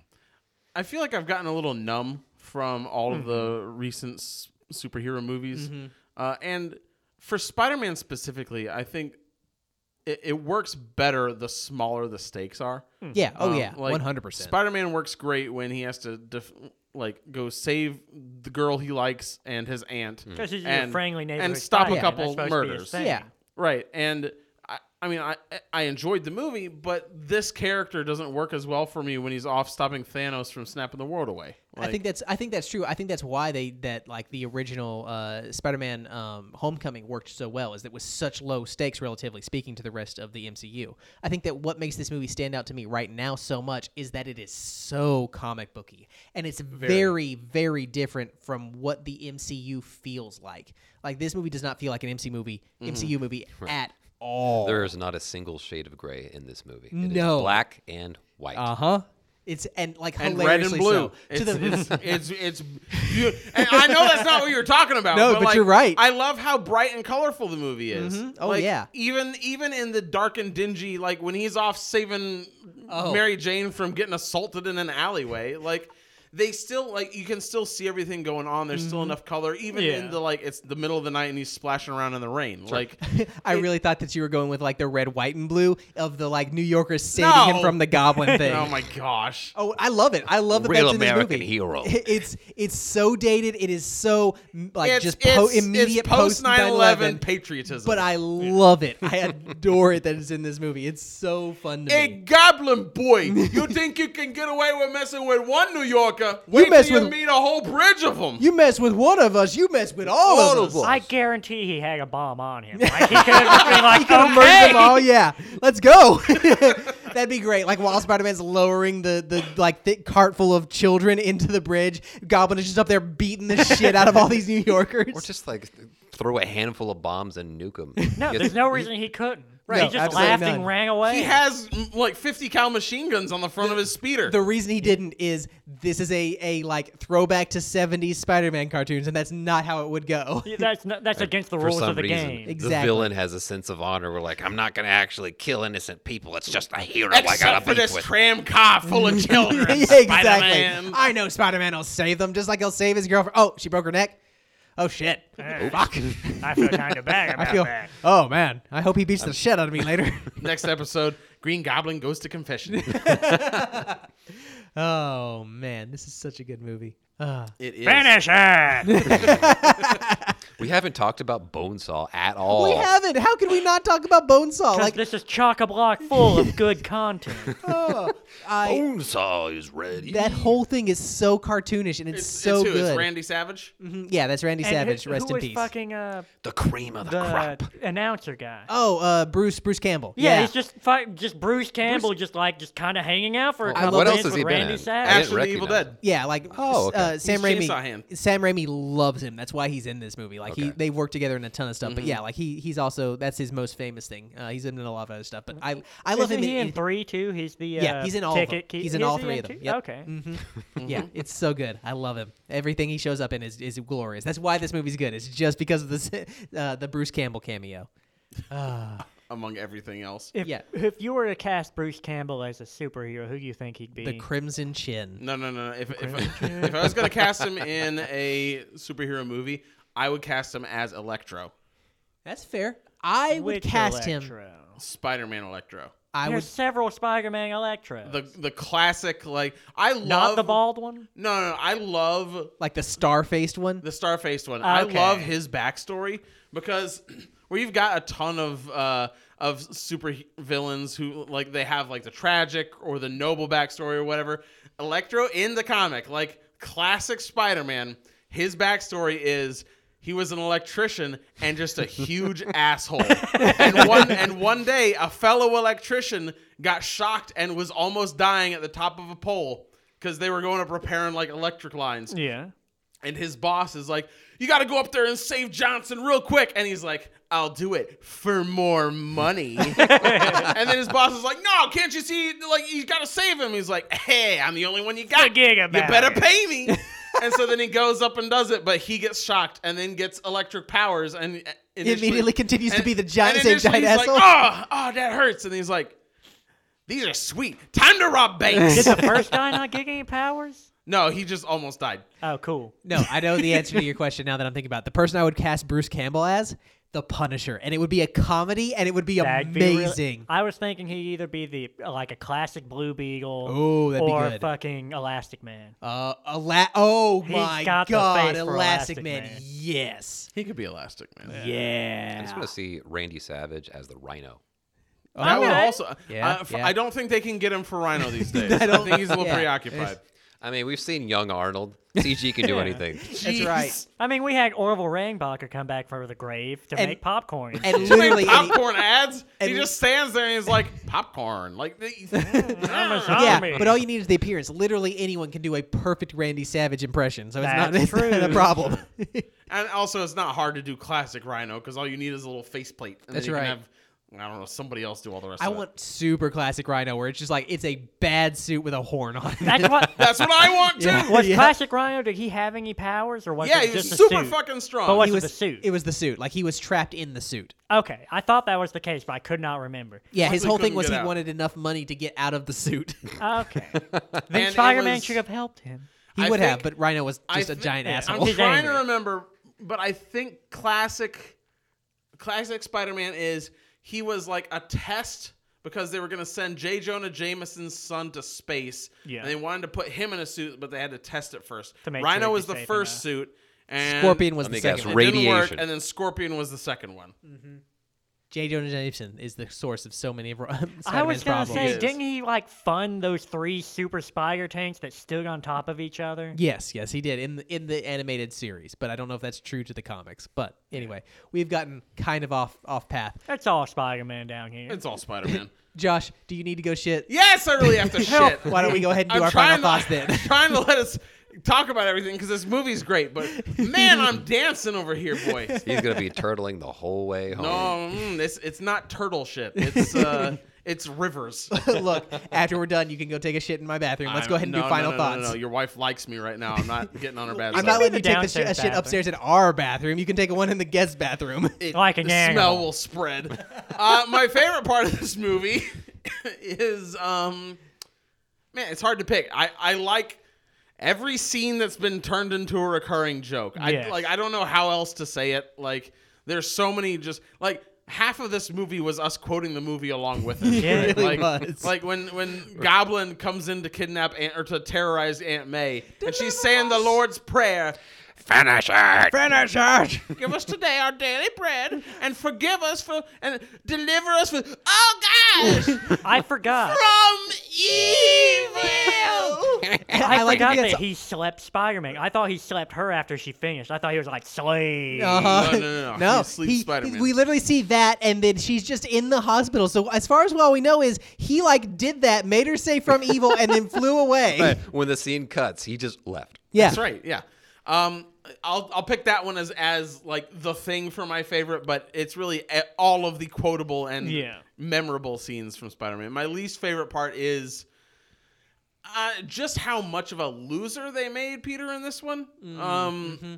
Speaker 2: I feel like I've gotten a little numb from all of the recent s- superhero movies, uh, and for Spider-Man specifically, I think it, it works better the smaller the stakes are.
Speaker 1: Yeah. Oh
Speaker 2: Um,
Speaker 1: yeah.
Speaker 2: like,
Speaker 1: One hundred percent.
Speaker 2: Spider-Man works great when he has to def- like go save the girl he likes and his aunt,
Speaker 3: Because he's
Speaker 2: and,
Speaker 3: your friendly neighborhood
Speaker 2: and stop
Speaker 3: Spider-Man.
Speaker 2: a couple
Speaker 3: That's supposed to be his
Speaker 2: murders.
Speaker 3: thing.
Speaker 1: Yeah.
Speaker 2: Right, and I, I mean, I I enjoyed the movie, but this character doesn't work as well for me when he's off stopping Thanos from snapping the world away.
Speaker 1: I
Speaker 2: Like,
Speaker 1: think that's I think that's true. I think that's why they that like the original uh, Spider-Man um, Homecoming worked so well, is that it was such low stakes relatively speaking to the rest of the M C U. I think that what makes this movie stand out to me right now so much is that it is so comic booky, and it's very very different from what the M C U feels like. Like this movie does not feel like an M C U movie, M C U movie at all.
Speaker 4: There is not a single shade of gray in this movie. It
Speaker 1: No.
Speaker 4: is black and white.
Speaker 1: Uh huh. It's and like
Speaker 2: and red and
Speaker 1: hilariously
Speaker 2: blue.
Speaker 1: so.
Speaker 2: It's,
Speaker 1: To the
Speaker 2: it's, it's, it's, you, and I know that's not what you're talking about.
Speaker 1: No,
Speaker 2: but,
Speaker 1: but
Speaker 2: like,
Speaker 1: you're right.
Speaker 2: I love how bright and colorful the movie is.
Speaker 1: Mhm. Oh,
Speaker 2: Like,
Speaker 1: yeah.
Speaker 2: Even even in the dark and dingy, like when he's off saving
Speaker 1: Oh.
Speaker 2: Mary Jane from getting assaulted in an alleyway, like. They still like you can still see everything going on. There's still enough color, even
Speaker 3: Yeah.
Speaker 2: in the like it's the middle of the night and he's splashing around in the rain. Like
Speaker 1: I really thought that you were going with like the red, white, and blue of the like New Yorkers saving him
Speaker 2: No.
Speaker 1: from the goblin thing.
Speaker 2: oh my gosh,
Speaker 1: Oh, I love it. I love that
Speaker 4: Real
Speaker 1: that's in this
Speaker 4: American
Speaker 1: movie.
Speaker 4: hero.
Speaker 1: It's it's so dated. It is so m- like
Speaker 2: it's,
Speaker 1: just po-
Speaker 2: it's,
Speaker 1: immediate
Speaker 2: it's post nine eleven
Speaker 1: eleven.
Speaker 2: patriotism.
Speaker 1: But I love it. I adore it that it's in this movie. It's so fun to
Speaker 2: Hey,
Speaker 1: me.
Speaker 2: Goblin Boy, you think you can get away with messing with one New Yorker? Wait
Speaker 1: mess
Speaker 2: till you
Speaker 1: with-
Speaker 2: meet a whole bridge of them.
Speaker 1: You mess with one of us, you mess with all,
Speaker 4: All
Speaker 1: of
Speaker 4: of
Speaker 1: us.
Speaker 4: us.
Speaker 3: I guarantee he had a bomb on him. Like, he could have just been like,
Speaker 1: He could have merged
Speaker 3: okay.
Speaker 1: them all. Yeah, let's go. That'd be great. Like while Spider-Man's lowering the the like thick cart full of children into the bridge, Goblin is just up there beating the shit out of all these New Yorkers.
Speaker 4: Or just like throw a handful of bombs and nuke them.
Speaker 3: No, there's no reason he couldn't.
Speaker 1: Right,
Speaker 3: He just
Speaker 1: absolutely
Speaker 3: laughed
Speaker 1: none.
Speaker 3: and ran away.
Speaker 2: He has mm, like fifty cal machine guns on the front of his speeder.
Speaker 1: The reason he didn't is this is a, a like throwback to seventies Spider-Man cartoons, and that's not how it would go.
Speaker 3: Yeah, That's not, that's against the
Speaker 4: For
Speaker 3: rules
Speaker 4: some
Speaker 3: of the
Speaker 4: reason,
Speaker 3: game.
Speaker 4: the
Speaker 1: Exactly.
Speaker 4: villain has a sense of honor. We're like, I'm not going to actually kill innocent people. It's just a hero I got
Speaker 2: Except
Speaker 4: to
Speaker 2: for
Speaker 4: beef
Speaker 2: this
Speaker 4: with.
Speaker 2: tram car full of children.
Speaker 1: Yeah, exactly.
Speaker 2: Spider-Man.
Speaker 1: I know Spider-Man will save them, just like he'll save his girlfriend. Oh, she broke her neck. Oh shit.
Speaker 3: Eh,
Speaker 1: Fuck.
Speaker 3: I feel kind of bad
Speaker 1: I
Speaker 3: about
Speaker 1: feel.
Speaker 3: that.
Speaker 1: Oh man, I hope he beats the shit out of me later.
Speaker 2: Next episode, Green Goblin goes to confession.
Speaker 1: Oh man, this is such a good movie. Ah.
Speaker 2: It is.
Speaker 3: Finish it!
Speaker 4: We haven't talked about Bonesaw at all.
Speaker 1: We haven't. How can we not talk about Bonesaw?
Speaker 3: Because
Speaker 1: Like,
Speaker 3: this is chock-a-block full of good content.
Speaker 1: oh, I,
Speaker 4: Bonesaw is ready.
Speaker 1: that whole thing is so cartoonish and it's,
Speaker 2: It's,
Speaker 1: so
Speaker 2: it's who?
Speaker 1: good.
Speaker 2: It's Randy Savage.
Speaker 1: Mhm. Yeah, that's Randy
Speaker 3: And
Speaker 1: Savage.
Speaker 3: who,
Speaker 1: Rest
Speaker 3: who
Speaker 1: in
Speaker 3: was
Speaker 1: peace.
Speaker 3: fucking uh,
Speaker 4: the cream of the,
Speaker 3: the
Speaker 4: crop.
Speaker 3: announcer guy?
Speaker 1: Oh, uh, Bruce Bruce Campbell.
Speaker 3: Yeah,
Speaker 1: Yeah,
Speaker 3: he's just fu- just Bruce Campbell, just like just kind of hanging out for a
Speaker 1: I
Speaker 3: couple
Speaker 1: love-
Speaker 3: of
Speaker 4: What else
Speaker 3: minutes
Speaker 4: has he
Speaker 3: with
Speaker 4: been
Speaker 3: Randy
Speaker 4: in?
Speaker 3: Savage.
Speaker 4: I didn't
Speaker 2: Actually, Evil
Speaker 4: recognize
Speaker 2: Dead.
Speaker 1: yeah, like
Speaker 4: Oh, okay.
Speaker 1: uh, Sam
Speaker 2: He's
Speaker 1: Raimi.
Speaker 2: Chainsaw Hand.
Speaker 1: Sam Raimi loves him. That's why he's in this movie. Like he,
Speaker 4: Okay.
Speaker 1: they work together in a ton of stuff. But
Speaker 2: Mm-hmm.
Speaker 1: yeah, like he, he's also that's his most famous thing. Uh, he's in a lot of other stuff. But I, I love
Speaker 3: Isn't
Speaker 1: him.
Speaker 3: he in
Speaker 1: in,
Speaker 3: three too? He's the uh,
Speaker 1: Yeah, he's in all of them.
Speaker 3: ticket. key-
Speaker 1: He's in
Speaker 3: is
Speaker 1: all
Speaker 3: he
Speaker 1: three of them.
Speaker 3: two?
Speaker 1: Yep.
Speaker 3: Okay.
Speaker 1: Mm-hmm. Yeah, it's so good. I love him. Everything he shows up in is, is glorious. That's why this movie's good. It's just because of the uh, the Bruce Campbell cameo.
Speaker 2: Among everything else.
Speaker 3: If,
Speaker 1: Yeah.
Speaker 3: if you were to cast Bruce Campbell as a superhero, who do you think he'd be?
Speaker 1: The Crimson Chin.
Speaker 2: No, no, no. no. If if, if I was gonna cast him in a superhero movie, I would cast him as Electro,
Speaker 1: That's fair. I would
Speaker 3: Which
Speaker 1: cast him.
Speaker 3: Electro?
Speaker 2: Spider-Man Electro.
Speaker 1: I
Speaker 3: There's
Speaker 1: would.
Speaker 3: several Spider-Man Electros.
Speaker 2: The the classic like I love
Speaker 3: Not the bald one.
Speaker 2: No, no, no. I love
Speaker 1: Like the star-faced one.
Speaker 2: the star-faced one. I
Speaker 3: Okay.
Speaker 2: love his backstory because where you've got a ton of uh, of super he- villains who like they have like the tragic or the noble backstory or whatever. Electro in the comic, like classic Spider-Man, his backstory is he was an electrician and just a huge asshole. And one and one day a fellow electrician got shocked and was almost dying at the top of a pole because they were going up repairing like electric lines.
Speaker 3: Yeah.
Speaker 2: And his boss is like, you got to go up there and save Johnson real quick. And he's like, I'll do it for more money. And then his boss is like, no, can't you see? Like, you got to save him. He's like, hey, I'm the only one you got.
Speaker 3: Forget
Speaker 2: You
Speaker 3: about
Speaker 2: better
Speaker 3: it."
Speaker 2: pay me. And so then he goes up and does it, but he gets shocked and then gets electric powers. And initially-
Speaker 1: Immediately continues to
Speaker 2: and-
Speaker 1: be the giant-
Speaker 2: and
Speaker 1: same
Speaker 2: initially
Speaker 1: giant
Speaker 2: he's
Speaker 1: asshole.
Speaker 2: like, oh, oh, that hurts. And he's like, these are sweet. Time to rob banks.
Speaker 3: Did the first guy not get any powers?
Speaker 2: No, he just almost died.
Speaker 3: Oh, cool.
Speaker 1: No, I know the answer to your question now that I'm thinking about it. The person I would cast Bruce Campbell as, the Punisher, and it would be a comedy, and it would be
Speaker 3: That'd be really-
Speaker 1: amazing.
Speaker 3: I was thinking he'd either be the like a classic Blue Beetle,
Speaker 1: Oh, that'd be
Speaker 3: or
Speaker 1: good.
Speaker 3: fucking Elastic Man.
Speaker 1: Uh, Ela- oh
Speaker 3: He's
Speaker 1: my
Speaker 3: got the
Speaker 1: God,
Speaker 3: face for
Speaker 1: Elastic
Speaker 3: Elastic
Speaker 1: Man,
Speaker 3: Man.
Speaker 1: yes,
Speaker 2: He could be Elastic Man.
Speaker 1: yeah.
Speaker 4: I just want to see Randy Savage as the Rhino.
Speaker 2: That would
Speaker 3: Okay.
Speaker 2: also.
Speaker 1: Yeah,
Speaker 2: uh, f-
Speaker 1: yeah.
Speaker 2: I don't think they can get him for Rhino these days.
Speaker 1: I
Speaker 2: I,
Speaker 1: don't-
Speaker 2: think he's a little
Speaker 1: yeah.
Speaker 2: preoccupied.
Speaker 4: I mean, we've seen young Arnold. C G can do
Speaker 3: Yeah.
Speaker 4: anything.
Speaker 1: That's right.
Speaker 3: I mean, we had Orville Redenbacher come back from the grave to
Speaker 1: And-
Speaker 3: make popcorn.
Speaker 1: And
Speaker 2: To
Speaker 1: literally,
Speaker 2: make
Speaker 1: any-
Speaker 2: popcorn ads.
Speaker 1: and-
Speaker 2: he just stands there and he's like popcorn. Like, the-
Speaker 3: I'm a
Speaker 1: yeah,
Speaker 3: zombie.
Speaker 1: but all you need is the appearance. Literally, anyone can do a perfect Randy Savage impression, so it's not,
Speaker 3: That's
Speaker 1: it's not a
Speaker 3: true.
Speaker 1: problem.
Speaker 2: and also it's not hard to do classic Rhino because all you need is a little faceplate. And
Speaker 1: That's
Speaker 2: then you
Speaker 1: right.
Speaker 2: Can have, I don't know, somebody else do all the rest.
Speaker 1: I
Speaker 2: of
Speaker 1: want super classic Rhino, where it's just like it's a bad suit with a horn on it.
Speaker 3: That's what.
Speaker 2: it. That's what I want too.
Speaker 1: Yeah.
Speaker 3: Was classic Rhino? Did he have any powers, or was
Speaker 2: Yeah,
Speaker 3: it
Speaker 2: he was
Speaker 3: just a
Speaker 2: super
Speaker 3: suit?
Speaker 2: fucking strong.
Speaker 3: But was
Speaker 1: He
Speaker 3: it
Speaker 1: was
Speaker 3: the suit?
Speaker 1: It was the suit. Like he was trapped in the suit.
Speaker 3: Okay, I thought that was the case, but I could not remember.
Speaker 1: Yeah, his
Speaker 2: Quickly
Speaker 1: whole thing
Speaker 2: couldn't
Speaker 1: was
Speaker 2: get
Speaker 1: he
Speaker 2: out.
Speaker 1: wanted enough money to get out of the suit.
Speaker 3: Okay, then
Speaker 2: it
Speaker 3: Spider-Man
Speaker 2: was-
Speaker 3: should have helped him.
Speaker 1: He
Speaker 2: I
Speaker 1: would have,
Speaker 2: think-
Speaker 1: but Rhino was
Speaker 2: I
Speaker 1: just a
Speaker 2: thi-
Speaker 1: giant
Speaker 3: yeah,
Speaker 1: asshole.
Speaker 2: I'm
Speaker 3: He's
Speaker 2: trying
Speaker 3: angry.
Speaker 2: to remember, but I think classic, classic Spider-Man is he was like a test because they were going to send J. Jonah Jameson's son to space,
Speaker 3: Yeah.
Speaker 2: and they wanted to put him in a suit, but they had to test it first.
Speaker 3: To make
Speaker 2: Rhino
Speaker 3: sure he'd
Speaker 2: was
Speaker 3: be
Speaker 2: the
Speaker 3: safe
Speaker 2: first
Speaker 3: enough.
Speaker 2: suit, and
Speaker 1: Scorpion was
Speaker 4: Let
Speaker 1: the
Speaker 4: me guess,
Speaker 1: second
Speaker 2: it
Speaker 1: one.
Speaker 2: didn't work,
Speaker 4: Radiation.
Speaker 2: and then Scorpion was the second one.
Speaker 1: J. Jonah Jameson is the source of so many of Spider-Man's
Speaker 3: I was gonna
Speaker 1: problems.
Speaker 3: say,
Speaker 2: Yes.
Speaker 3: didn't he like fund those three super spider tanks that stood on top of each other?
Speaker 1: Yes, yes, he did in the, in the animated series, but I don't know if that's true to the comics. But anyway, we've gotten kind of off off path.
Speaker 3: That's all Spider-Man down here.
Speaker 2: It's all Spider-Man.
Speaker 1: Josh, do you need to go shit?
Speaker 2: Yes, I really have to shit.
Speaker 1: Why don't we go ahead and do
Speaker 2: I'm
Speaker 1: our final
Speaker 2: trying
Speaker 1: thoughts
Speaker 2: to,
Speaker 1: then?
Speaker 2: I'm trying to let us talk about everything because this movie's great, but man, I'm dancing over here, boys.
Speaker 4: He's gonna be turtling the whole way home.
Speaker 2: No, mm, it's it's not turtle shit. It's uh, it's rivers.
Speaker 1: Look, after we're done, you can go take a shit in my bathroom. Let's go ahead and
Speaker 2: no,
Speaker 1: do final
Speaker 2: no, no,
Speaker 1: thoughts.
Speaker 2: No, no, your wife likes me right now. I'm not getting on her bad
Speaker 1: I'm
Speaker 2: side.
Speaker 1: not letting
Speaker 3: the
Speaker 1: you take the
Speaker 3: downstairs
Speaker 1: shit, a shit
Speaker 3: bathroom.
Speaker 1: upstairs in our bathroom. You can take one in the guest bathroom.
Speaker 2: It-
Speaker 3: Like an
Speaker 2: the
Speaker 3: animal.
Speaker 2: smell will spread. uh, my favorite part of this movie is um, man, it's hard to pick. I I like every scene that's been turned into a recurring joke. I
Speaker 3: Yes.
Speaker 2: like I don't know how else to say it. Like there's so many just like half of this movie was us quoting the movie along with it.
Speaker 3: Yeah, it
Speaker 1: really
Speaker 2: like,
Speaker 1: was.
Speaker 2: like when when Goblin comes in to kidnap Aunt, or to terrorize Aunt May, and she's saying the Lord's Prayer.
Speaker 4: Finish it.
Speaker 1: Finish it.
Speaker 2: Give us today our daily bread, and forgive us for, and deliver us for, oh gosh,
Speaker 3: I forgot.
Speaker 2: from evil.
Speaker 3: I,
Speaker 1: I like
Speaker 3: forgot
Speaker 1: to
Speaker 3: that
Speaker 1: get-
Speaker 3: he slept Spider-Man. I thought he slept her after she finished. I thought he was like, slave.
Speaker 1: Uh-huh.
Speaker 2: No, no, no, no.
Speaker 1: No,
Speaker 2: He sleeps Spider-Man.
Speaker 1: we literally see that, and then she's just in the hospital. So as far as well we know is he like did that, made her say from evil, and then flew away.
Speaker 4: But when the scene cuts, he just left.
Speaker 1: Yeah,
Speaker 2: That's right. Yeah. Um, I'll I'll pick that one as as like the thing for my favorite, but it's really a- all of the quotable and
Speaker 3: Yeah.
Speaker 2: memorable scenes from Spider-Man. My least favorite part is uh, just how much of a loser they made Peter in this one. Um,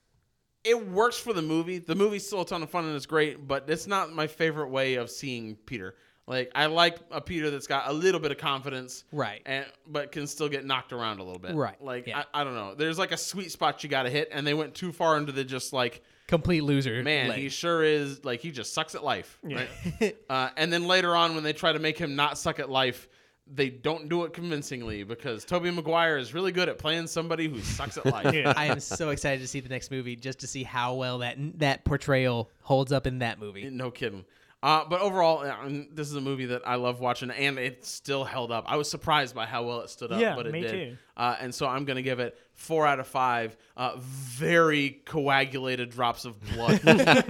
Speaker 2: it works for the movie. The movie's still a ton of fun and it's great, but it's not my favorite way of seeing Peter. Like, I like a Peter that's got a little bit of confidence,
Speaker 1: Right.
Speaker 2: and but can still get knocked around a little bit,
Speaker 1: Right,
Speaker 2: Like,
Speaker 1: yeah.
Speaker 2: I, I don't know. There's like a sweet spot you got to hit, and they went too far into the just like,
Speaker 1: complete loser.
Speaker 2: man,
Speaker 1: leg.
Speaker 2: he sure is like he just sucks at life, right? uh, and then later on, when they try to make him not suck at life, they don't do it convincingly because Tobey Maguire is really good at playing somebody who sucks at life.
Speaker 3: Yeah.
Speaker 1: I am so excited to see the next movie just to see how well that that portrayal holds up in that movie.
Speaker 2: No kidding. Uh, but overall, uh, um, this is a movie that I love watching, and it still held up. I was surprised by how well it stood up,
Speaker 3: Yeah,
Speaker 2: but it
Speaker 3: me
Speaker 2: did.
Speaker 3: too.
Speaker 2: Uh, and so I'm going to give it four out of five uh, very coagulated drops of blood.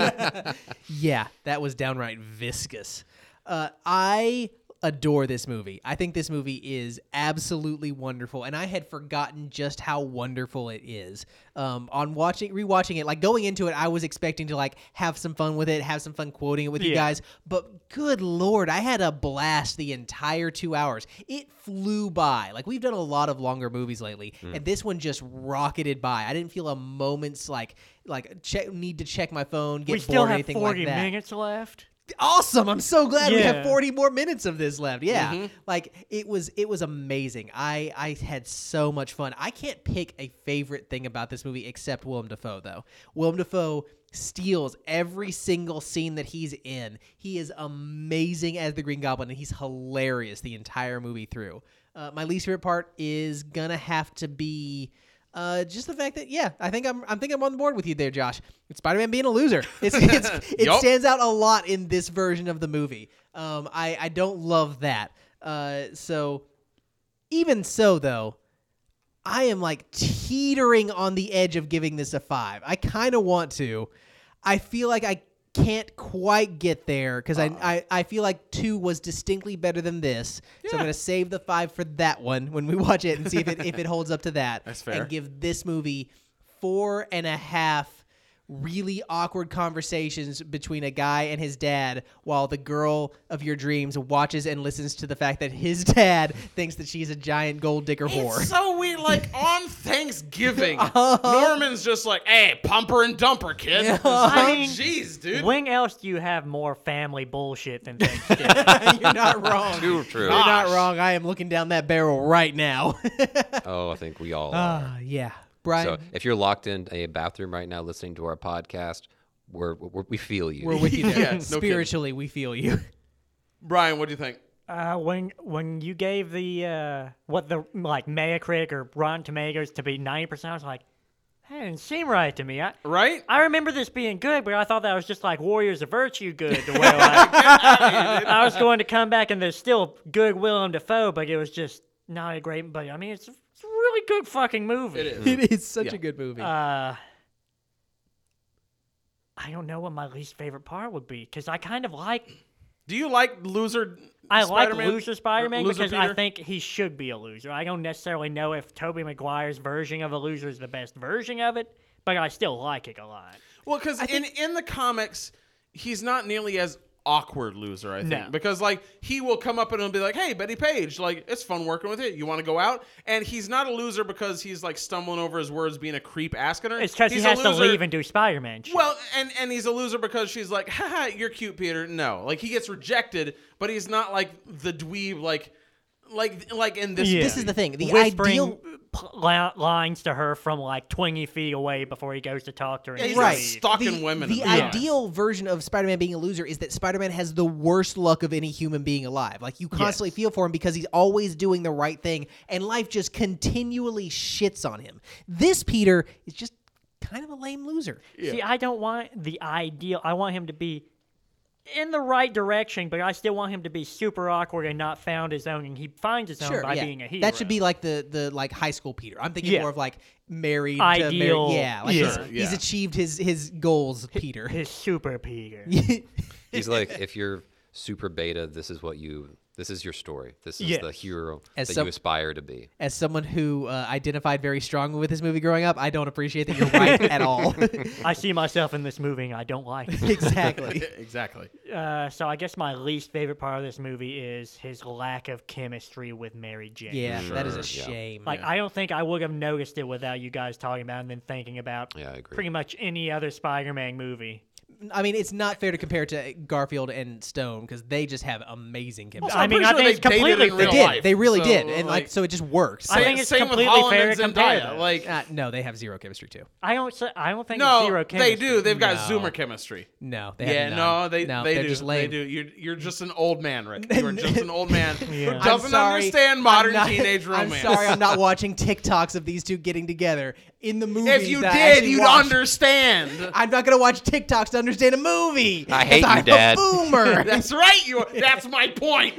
Speaker 1: Yeah, that was downright viscous. Uh, I adore this movie. I think this movie is absolutely wonderful, and I had forgotten just how wonderful it is. Um, on watching, rewatching it, like going into it, I was expecting to like have some fun with it, have some fun quoting it with you
Speaker 3: Yeah.
Speaker 1: guys. But good lord, I had a blast the entire two hours. It flew by. Like we've done a lot of longer movies lately, and this one just rocketed by. I didn't feel a moment's like like check, need to check my phone, get
Speaker 3: we
Speaker 1: bored,
Speaker 3: still
Speaker 1: or
Speaker 3: have
Speaker 1: anything
Speaker 3: forty
Speaker 1: like that.
Speaker 3: minutes left.
Speaker 1: Awesome! I'm so glad we have
Speaker 3: Yeah.
Speaker 1: forty more minutes of this left. Yeah, like it was it was amazing. I I had so much fun. I can't pick a favorite thing about this movie except Willem Dafoe though. Willem Dafoe steals every single scene that he's in. He is amazing as the Green Goblin, and he's hilarious the entire movie through. Uh, my least favorite part is gonna have to be. Uh, just the fact that yeah, I think I'm I'm think I'm on the board with you there, Josh. It's Spider-Man being a loser. It's, it's it
Speaker 2: Yup.
Speaker 1: stands out a lot in this version of the movie. Um, I I don't love that. Uh, so even so though, I am like teetering on the edge of giving this a five. I kind of want to. I feel like I can't quite get there because I, I I feel like two was distinctly better than this. So I'm gonna save the five for that one when we watch it and see if it if it holds up to that.
Speaker 2: That's fair.
Speaker 1: And give this movie four and a half really awkward conversations between a guy and his dad while the girl of your dreams watches and listens to the fact that his dad thinks that she's a giant gold digger whore.
Speaker 2: It's so weird. Like on Thanksgiving, Norman's just like, "Hey, pumper and dumper, kid."
Speaker 1: Yeah.
Speaker 3: I mean,
Speaker 2: Jeez, dude.
Speaker 3: When else do you have more family bullshit than Thanksgiving?
Speaker 1: You're not wrong.
Speaker 4: Too true.
Speaker 1: You're not wrong. I am looking down that barrel right now.
Speaker 4: Oh, I think we all are.
Speaker 1: Ah, yeah. Brian,
Speaker 4: So if you're locked in a bathroom right now listening to our podcast, we're, we're we feel you.
Speaker 1: we're with you there.
Speaker 2: Yeah, no
Speaker 1: Spiritually, we feel you.
Speaker 2: Brian, what do you think?
Speaker 3: Uh, when when you gave the uh, what the like Metacritic or Rotten Tomatoes to be ninety percent, I was like, that didn't seem right to me. I
Speaker 2: Right?
Speaker 3: I remember this being good, but I thought that was just like Warriors of Virtue good. The way like, I was going to come back and there's still good Willem Dafoe, but it was just not a great. But I mean, it's, it's a really good fucking movie.
Speaker 2: It is.
Speaker 1: It is such
Speaker 2: Yeah.
Speaker 1: a good movie.
Speaker 3: Uh, I don't know what my least favorite part would be because I kind of like.
Speaker 2: Do you like loser?
Speaker 3: I
Speaker 2: Spider-Man?
Speaker 3: like loser Spider-Man
Speaker 2: Or loser
Speaker 3: because I
Speaker 2: Peter?
Speaker 3: think he should be a loser. I don't necessarily know if Tobey Maguire's version of a loser is the best version of it, but I still like it a lot.
Speaker 2: Well, because in in the comics, he's not nearly as awkward loser, I think.
Speaker 3: No.
Speaker 2: Because, like, he will come up and he'll be like, "Hey, Betty Page, like, it's fun working with you. You want to go out?" And he's not a loser because he's, like, stumbling over his words being a creep asking her.
Speaker 3: It's because he
Speaker 2: He's a
Speaker 3: has to
Speaker 2: loser-
Speaker 3: leave and do Spider-Man shit.
Speaker 2: Well, and, and he's a loser because she's like, haha, you're cute, Peter. No. Like, he gets rejected, but he's not, like, the dweeb, like, like, like in this
Speaker 3: Yeah.
Speaker 1: This is the thing. The
Speaker 3: Whispering
Speaker 1: ideal.
Speaker 3: p- li- lines to her from like twenty feet away before he goes to talk to her.
Speaker 2: Yeah,
Speaker 3: and
Speaker 2: he's
Speaker 3: she
Speaker 2: not
Speaker 1: Right.
Speaker 3: leaves.
Speaker 2: stalking
Speaker 1: the,
Speaker 2: women.
Speaker 1: The
Speaker 2: at the end.
Speaker 1: ideal version of Spider-Man being a loser is that Spider-Man has the worst luck of any human being alive. Like, you constantly
Speaker 3: Yes.
Speaker 1: feel for him because he's always doing the right thing, and life just continually shits on him. This Peter is just kind of a lame loser.
Speaker 3: See, I don't want the ideal. I want him to be in the right direction, but I still want him to be super awkward and not found his own, and he finds his own
Speaker 1: Sure,
Speaker 3: by
Speaker 1: yeah.
Speaker 3: being a hero.
Speaker 1: That should be like the the like high school Peter. I'm thinking
Speaker 3: Yeah.
Speaker 1: more of like married
Speaker 3: Ideal-
Speaker 1: to married. Yeah, like
Speaker 3: yeah.
Speaker 1: He's, he's
Speaker 2: Yeah.
Speaker 1: achieved his his goals, Peter.
Speaker 3: his super Peter.
Speaker 4: He's like, if you're super beta, this is what you. This is your story. This is
Speaker 3: Yes.
Speaker 4: the hero
Speaker 1: As
Speaker 4: that
Speaker 1: some-
Speaker 4: you aspire to be.
Speaker 1: As someone who uh, identified very strongly with this movie growing up, I don't appreciate that you're right at all.
Speaker 3: I see myself in this movie, and I don't like it.
Speaker 1: Exactly.
Speaker 2: exactly.
Speaker 3: Uh, so I guess my least favorite part of this movie is his lack of chemistry with Mary Jane.
Speaker 1: Yeah, that is a
Speaker 4: Sure, yeah.
Speaker 1: shame.
Speaker 3: Like, I don't think I would have noticed it without you guys talking about it and then thinking about
Speaker 4: Yeah, I agree.
Speaker 3: pretty much any other Spider-Man movie.
Speaker 1: I mean, it's not fair to compare to Garfield and Stone because they just have amazing chemistry.
Speaker 3: I
Speaker 2: I'm
Speaker 3: mean,
Speaker 2: pretty
Speaker 3: I
Speaker 2: sure
Speaker 3: think
Speaker 2: they
Speaker 3: it's completely
Speaker 2: dated in
Speaker 1: They
Speaker 2: real
Speaker 1: did.
Speaker 2: life,
Speaker 1: They really
Speaker 2: so,
Speaker 1: did, and like,
Speaker 2: like,
Speaker 1: so it just works.
Speaker 3: I think it's
Speaker 2: same with
Speaker 3: completely
Speaker 2: Holland
Speaker 3: fair
Speaker 2: and
Speaker 3: to compare
Speaker 2: Zendaya.
Speaker 3: them.
Speaker 2: Like,
Speaker 1: Uh, no, they have zero chemistry too.
Speaker 3: I don't. say- I don't think it's
Speaker 2: no,
Speaker 3: zero
Speaker 2: they
Speaker 3: chemistry.
Speaker 2: do. They've got
Speaker 1: No.
Speaker 2: Zoomer chemistry.
Speaker 1: No, they
Speaker 2: Yeah,
Speaker 1: have none.
Speaker 2: no, they
Speaker 1: no,
Speaker 2: they
Speaker 1: they're
Speaker 2: do.
Speaker 1: just
Speaker 2: They
Speaker 1: lame.
Speaker 2: do. You're you're just an old man, Rick. You're just an old man
Speaker 3: Yeah.
Speaker 2: who
Speaker 3: I'm
Speaker 2: doesn't
Speaker 1: sorry.
Speaker 2: understand
Speaker 1: I'm
Speaker 2: modern
Speaker 1: not-
Speaker 2: teenage romance.
Speaker 1: I'm sorry, I'm not watching TikToks of these two getting together in the movie.
Speaker 2: If you
Speaker 1: that I
Speaker 2: did,
Speaker 1: actually
Speaker 2: you'd
Speaker 1: watched.
Speaker 2: understand.
Speaker 1: I'm not gonna watch TikToks to understand a movie.
Speaker 4: I hate
Speaker 1: 'cause
Speaker 4: you,
Speaker 1: I'm
Speaker 4: Dad.
Speaker 1: A boomer.
Speaker 2: That's right. You. That's my point.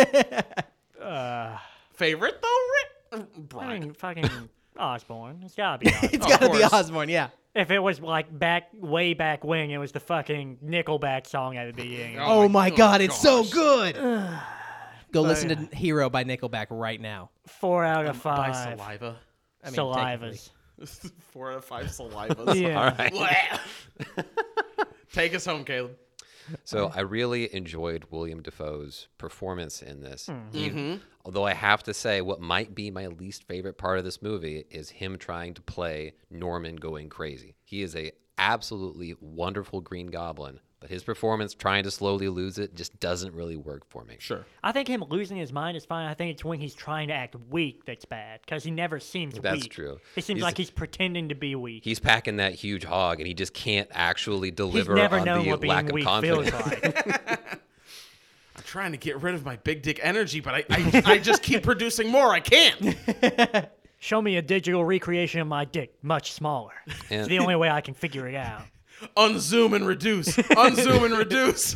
Speaker 3: Uh,
Speaker 2: Favorite though, Rick?
Speaker 3: I
Speaker 2: Brian.
Speaker 3: mean, fucking Osborne. It's gotta be Osborne.
Speaker 1: It's
Speaker 2: Of
Speaker 1: gotta be
Speaker 2: course.
Speaker 1: Osborne. Yeah.
Speaker 3: If it was like back, way back when, it was the fucking Nickelback song at the beginning.
Speaker 2: Oh
Speaker 1: Oh,
Speaker 2: my
Speaker 1: my God, it's so
Speaker 2: gosh.
Speaker 1: good. Go listen
Speaker 3: But-
Speaker 1: to Hero by Nickelback right now.
Speaker 3: Four out of
Speaker 2: By
Speaker 3: five.
Speaker 2: saliva.
Speaker 1: I mean,
Speaker 3: Salivas.
Speaker 2: Four out of five salivas.
Speaker 3: Yeah.
Speaker 2: Bleh. Take us home, Caleb.
Speaker 4: So I really enjoyed William Dafoe's performance in this.
Speaker 3: Hmm.
Speaker 4: He-
Speaker 2: Mm-hmm.
Speaker 4: Although I have to say, what might be my least favorite part of this movie is him trying to play Norman going crazy. He is a absolutely wonderful Green Goblin, but his performance trying to slowly lose it just doesn't really work for me.
Speaker 2: Sure.
Speaker 3: I think him losing his mind is fine. I think it's when he's trying to act weak that's bad, because he never seems weak.
Speaker 4: That's true.
Speaker 3: It seems
Speaker 4: He's-
Speaker 3: like he's pretending to be weak.
Speaker 4: He's packing that huge hog, and he just can't actually
Speaker 3: He's
Speaker 4: deliver
Speaker 3: never
Speaker 4: on
Speaker 3: known
Speaker 4: the
Speaker 3: what being
Speaker 4: lack of
Speaker 3: weak
Speaker 4: confidence.
Speaker 3: feels like.
Speaker 2: I'm trying to get rid of my big dick energy, but I, I, I just keep producing more. I can't.
Speaker 3: Show me a digital recreation of my dick, much smaller.
Speaker 4: And-
Speaker 3: It's the only way I can figure it out.
Speaker 2: Unzoom and reduce. Unzoom and reduce.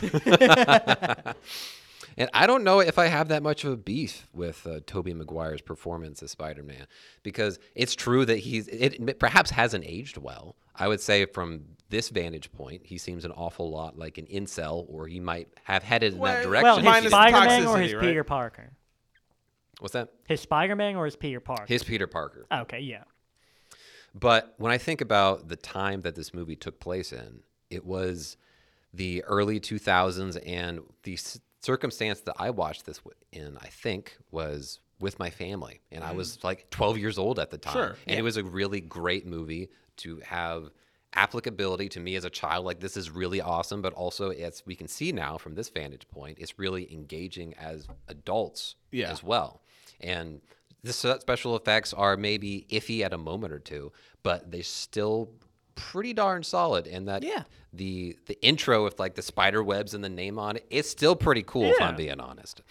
Speaker 4: And I don't know if I have that much of a beef with uh, Tobey Maguire's performance as Spider-Man, because it's true that he's it perhaps hasn't aged well. I would say from this vantage point, he seems an awful lot like an incel, or he might have headed in
Speaker 2: Well,
Speaker 4: that direction.
Speaker 3: Well,
Speaker 2: Action
Speaker 3: his
Speaker 2: minus
Speaker 3: Spider-Man or
Speaker 2: toxicity,
Speaker 3: his
Speaker 2: right?
Speaker 3: Peter Parker?
Speaker 4: What's that?
Speaker 3: His Spider-Man or his Peter Parker?
Speaker 4: His Peter Parker.
Speaker 3: Okay, yeah.
Speaker 4: But when I think about the time that this movie took place in, it was the early two thousands, and the s- circumstance that I watched this w- in, I think, was with my family. And I was like twelve years old at the time.
Speaker 2: Sure,
Speaker 4: And it was a really great movie to have applicability to me as a child. Like, this is really awesome, but also, as we can see now from this vantage point, it's really engaging as adults
Speaker 2: Yeah.
Speaker 4: as well. And the s- special effects are maybe iffy at a moment or two, but they're still pretty darn solid. And that
Speaker 1: Yeah.
Speaker 4: the the intro with like the spider webs and the name on it, it's still pretty cool if I'm
Speaker 3: Yeah.
Speaker 4: being honest.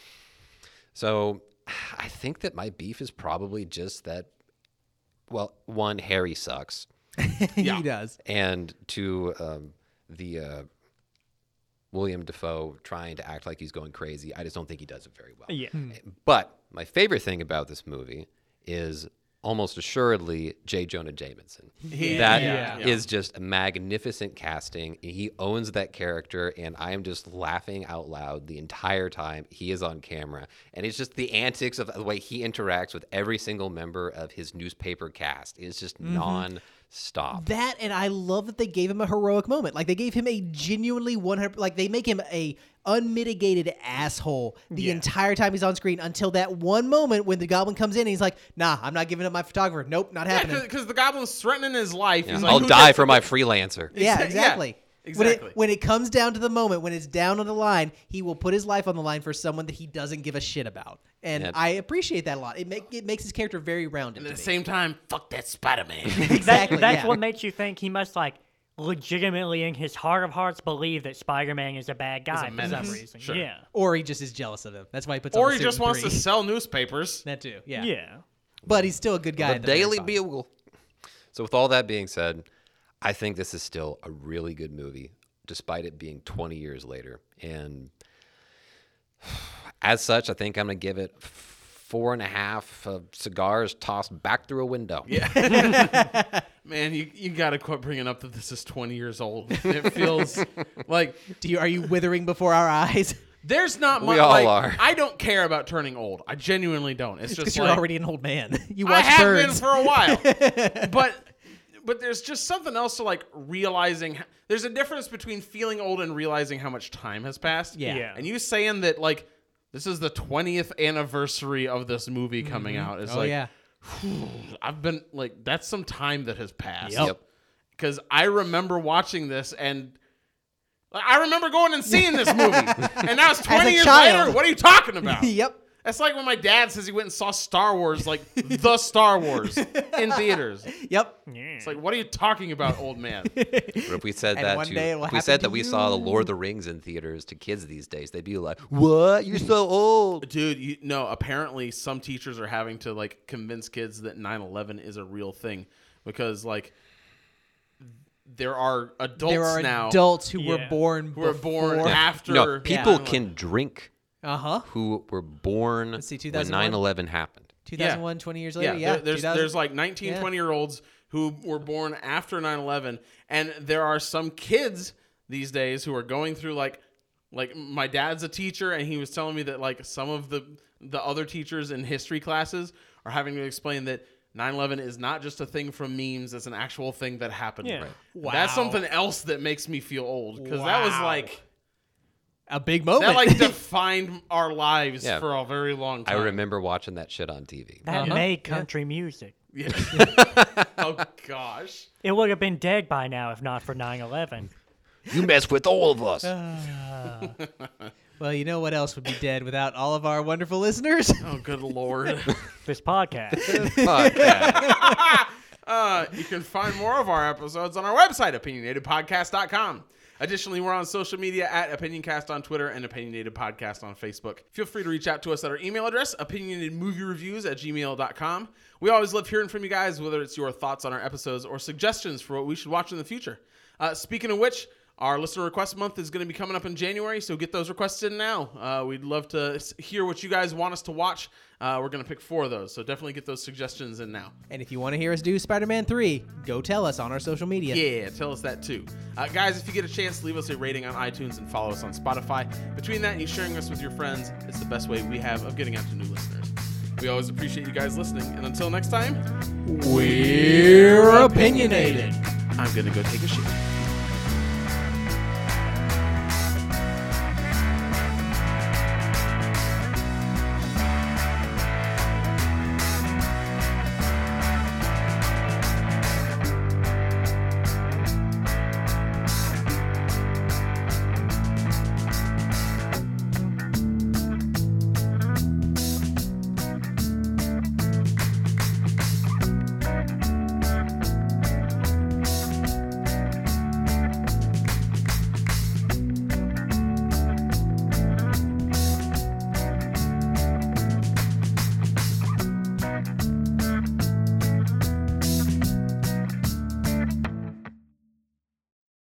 Speaker 4: So I think that my beef is probably just that, well, one, Harry sucks.
Speaker 1: He does.
Speaker 4: And to um, the uh, William Dafoe trying to act like he's going crazy, I just don't think he does it very well.
Speaker 3: Yeah.
Speaker 4: But my favorite thing about this movie is almost assuredly J. Jonah Jameson.
Speaker 2: He-
Speaker 4: That
Speaker 2: yeah.
Speaker 4: is just magnificent casting. He owns that character, and I am just laughing out loud the entire time he is on camera. And it's just the antics of the way he interacts with every single member of his newspaper cast is just non-stop.
Speaker 1: That, and I love that they gave him a heroic moment. Like, they gave him a genuinely one hundred, like, they make him a unmitigated asshole the
Speaker 3: Yeah.
Speaker 1: entire time he's on screen until that one moment when the goblin comes in and he's like, nah, I'm not giving up my photographer. Nope, not happening.
Speaker 2: Because the goblin's threatening his life.
Speaker 4: Yeah,
Speaker 2: He's like,
Speaker 4: I'll
Speaker 2: "Who
Speaker 4: die
Speaker 2: gets
Speaker 4: for
Speaker 2: to
Speaker 4: my
Speaker 2: pick-"
Speaker 4: freelancer.
Speaker 1: Yeah,
Speaker 2: Exa-
Speaker 1: exactly.
Speaker 2: yeah,
Speaker 1: When
Speaker 2: exactly.
Speaker 1: it when it comes down to the moment when it's down on the line, he will put his life on the line for someone that he doesn't give a shit about, and
Speaker 4: Yeah.
Speaker 1: I appreciate that a lot. It make it makes his character very rounded.
Speaker 2: And
Speaker 1: to
Speaker 2: at the
Speaker 1: me.
Speaker 2: same time, fuck that Spider-Man.
Speaker 1: exactly.
Speaker 3: That, that's
Speaker 1: yeah.
Speaker 3: what makes you think he must, like, legitimately in his heart of hearts believe that Spider-Man is a bad guy for some
Speaker 2: menace.
Speaker 3: reason.
Speaker 2: Sure.
Speaker 3: Yeah.
Speaker 1: Or he just is jealous of him. That's why he puts. on
Speaker 2: or
Speaker 1: the
Speaker 2: he
Speaker 1: suit
Speaker 2: just
Speaker 1: in
Speaker 2: wants
Speaker 1: three.
Speaker 2: to sell newspapers.
Speaker 1: That too. Yeah.
Speaker 3: Yeah.
Speaker 1: But he's still a good guy.
Speaker 4: The
Speaker 1: at the very
Speaker 4: Daily
Speaker 1: bottom.
Speaker 4: Bugle. So with all that being said, I think this is still a really good movie, despite it being twenty years later. And as such, I think I'm going to give it four and a half uh, cigars tossed back through a window.
Speaker 2: Yeah. Man, you, you got to quit bringing up that this is twenty years old. It feels like...
Speaker 1: Do you, are you withering before our eyes?
Speaker 2: There's not
Speaker 4: We
Speaker 2: much.
Speaker 4: all
Speaker 2: like,
Speaker 4: are.
Speaker 2: I don't care about turning old. I genuinely don't. It's
Speaker 1: Because
Speaker 2: just
Speaker 1: you're
Speaker 2: like,
Speaker 1: already an old man. You
Speaker 2: I
Speaker 1: watch
Speaker 2: have
Speaker 1: Birds.
Speaker 2: been for a while. but but there's just something else to like realizing. There's a difference between feeling old and realizing how much time has passed.
Speaker 1: Yeah.
Speaker 3: Yeah.
Speaker 2: And you saying that like this is the twentieth anniversary of this movie coming out. It's
Speaker 1: Oh,
Speaker 2: like,
Speaker 1: yeah.
Speaker 2: I've been like, that's some time that has passed.
Speaker 1: Yep.
Speaker 4: Yep.
Speaker 2: Because I remember watching this and like, I remember going and seeing this movie. And now it's twenty
Speaker 1: a
Speaker 2: years
Speaker 1: child.
Speaker 2: later. What are you talking about?
Speaker 1: Yep.
Speaker 2: That's like when my dad says he went and saw Star Wars, like the Star Wars in theaters.
Speaker 1: Yep.
Speaker 2: It's like, what are you talking about, old man?
Speaker 4: But if we said
Speaker 1: And
Speaker 4: that
Speaker 1: one
Speaker 4: to,
Speaker 1: day it will
Speaker 4: if we
Speaker 1: happen
Speaker 4: said
Speaker 1: to
Speaker 4: that we saw the
Speaker 1: you.
Speaker 4: Lord of the Rings in theaters to kids these days, they'd be like, "What? You're so old."
Speaker 2: Dude, you, no, apparently some teachers are having to like convince kids that nine eleven is a real thing because like there are adults
Speaker 1: There are
Speaker 2: now
Speaker 1: adults who were
Speaker 3: Yeah.
Speaker 1: born
Speaker 2: who were born
Speaker 1: before-
Speaker 2: after.
Speaker 4: No, people
Speaker 2: Yeah.
Speaker 4: can drink
Speaker 1: Uh-huh.
Speaker 4: who were born
Speaker 1: Let's see,
Speaker 4: when
Speaker 1: two thousand one?
Speaker 4: nine eleven happened.
Speaker 1: two thousand one, twenty years later.
Speaker 2: Yeah,
Speaker 1: Yeah.
Speaker 2: there- there's
Speaker 1: two thousand
Speaker 2: there's like nineteen,
Speaker 1: Yeah.
Speaker 2: twenty year olds who were born after nine eleven, and there are some kids these days who are going through like like my dad's a teacher, and he was telling me that like some of the the other teachers in history classes are having to explain that nine eleven is not just a thing from memes; it's an actual thing that happened.
Speaker 3: Yeah.
Speaker 2: Right. That's
Speaker 1: Wow.
Speaker 2: something else that makes me feel old because that was
Speaker 1: Wow.
Speaker 2: like
Speaker 1: a big moment.
Speaker 2: that like defined our lives
Speaker 4: Yeah.
Speaker 2: for a very long
Speaker 4: I
Speaker 2: time.
Speaker 4: remember watching that shit on T V.
Speaker 3: That
Speaker 1: Uh-huh.
Speaker 3: made
Speaker 1: Yeah.
Speaker 3: country music.
Speaker 2: Yeah. Oh gosh.
Speaker 3: It would have been dead by now if not for nine eleven.
Speaker 4: You mess with all of us.
Speaker 1: Well, you know what else would be dead without all of our wonderful listeners?
Speaker 2: Oh good lord.
Speaker 3: This podcast.
Speaker 4: Podcast.
Speaker 2: Uh, you can find more of our episodes on our website, opinionated podcast dot com. Additionally, we're on social media at OpinionCast on Twitter and Opinionated Podcast on Facebook. Feel free to reach out to us at our email address, opinionatedmoviereviews at gmail dot com. We always love hearing from you guys, whether it's your thoughts on our episodes or suggestions for what we should watch in the future. Uh, speaking of which, our listener request month is going to be coming up in January, so get those requests in now. Uh, we'd love to s- hear what you guys want us to watch. Uh, we're going to pick four of those, so definitely get those suggestions in now.
Speaker 1: And if you want to hear us do Spider-Man three, go tell us on our social media.
Speaker 2: Yeah, tell us that too. Uh, guys, if you get a chance, leave us a rating on iTunes and follow us on Spotify. Between that and you sharing us with your friends, it's the best way we have of getting out to new listeners. We always appreciate you guys listening, and until next time,
Speaker 1: We're opinionated.
Speaker 2: I'm going to go take a shit.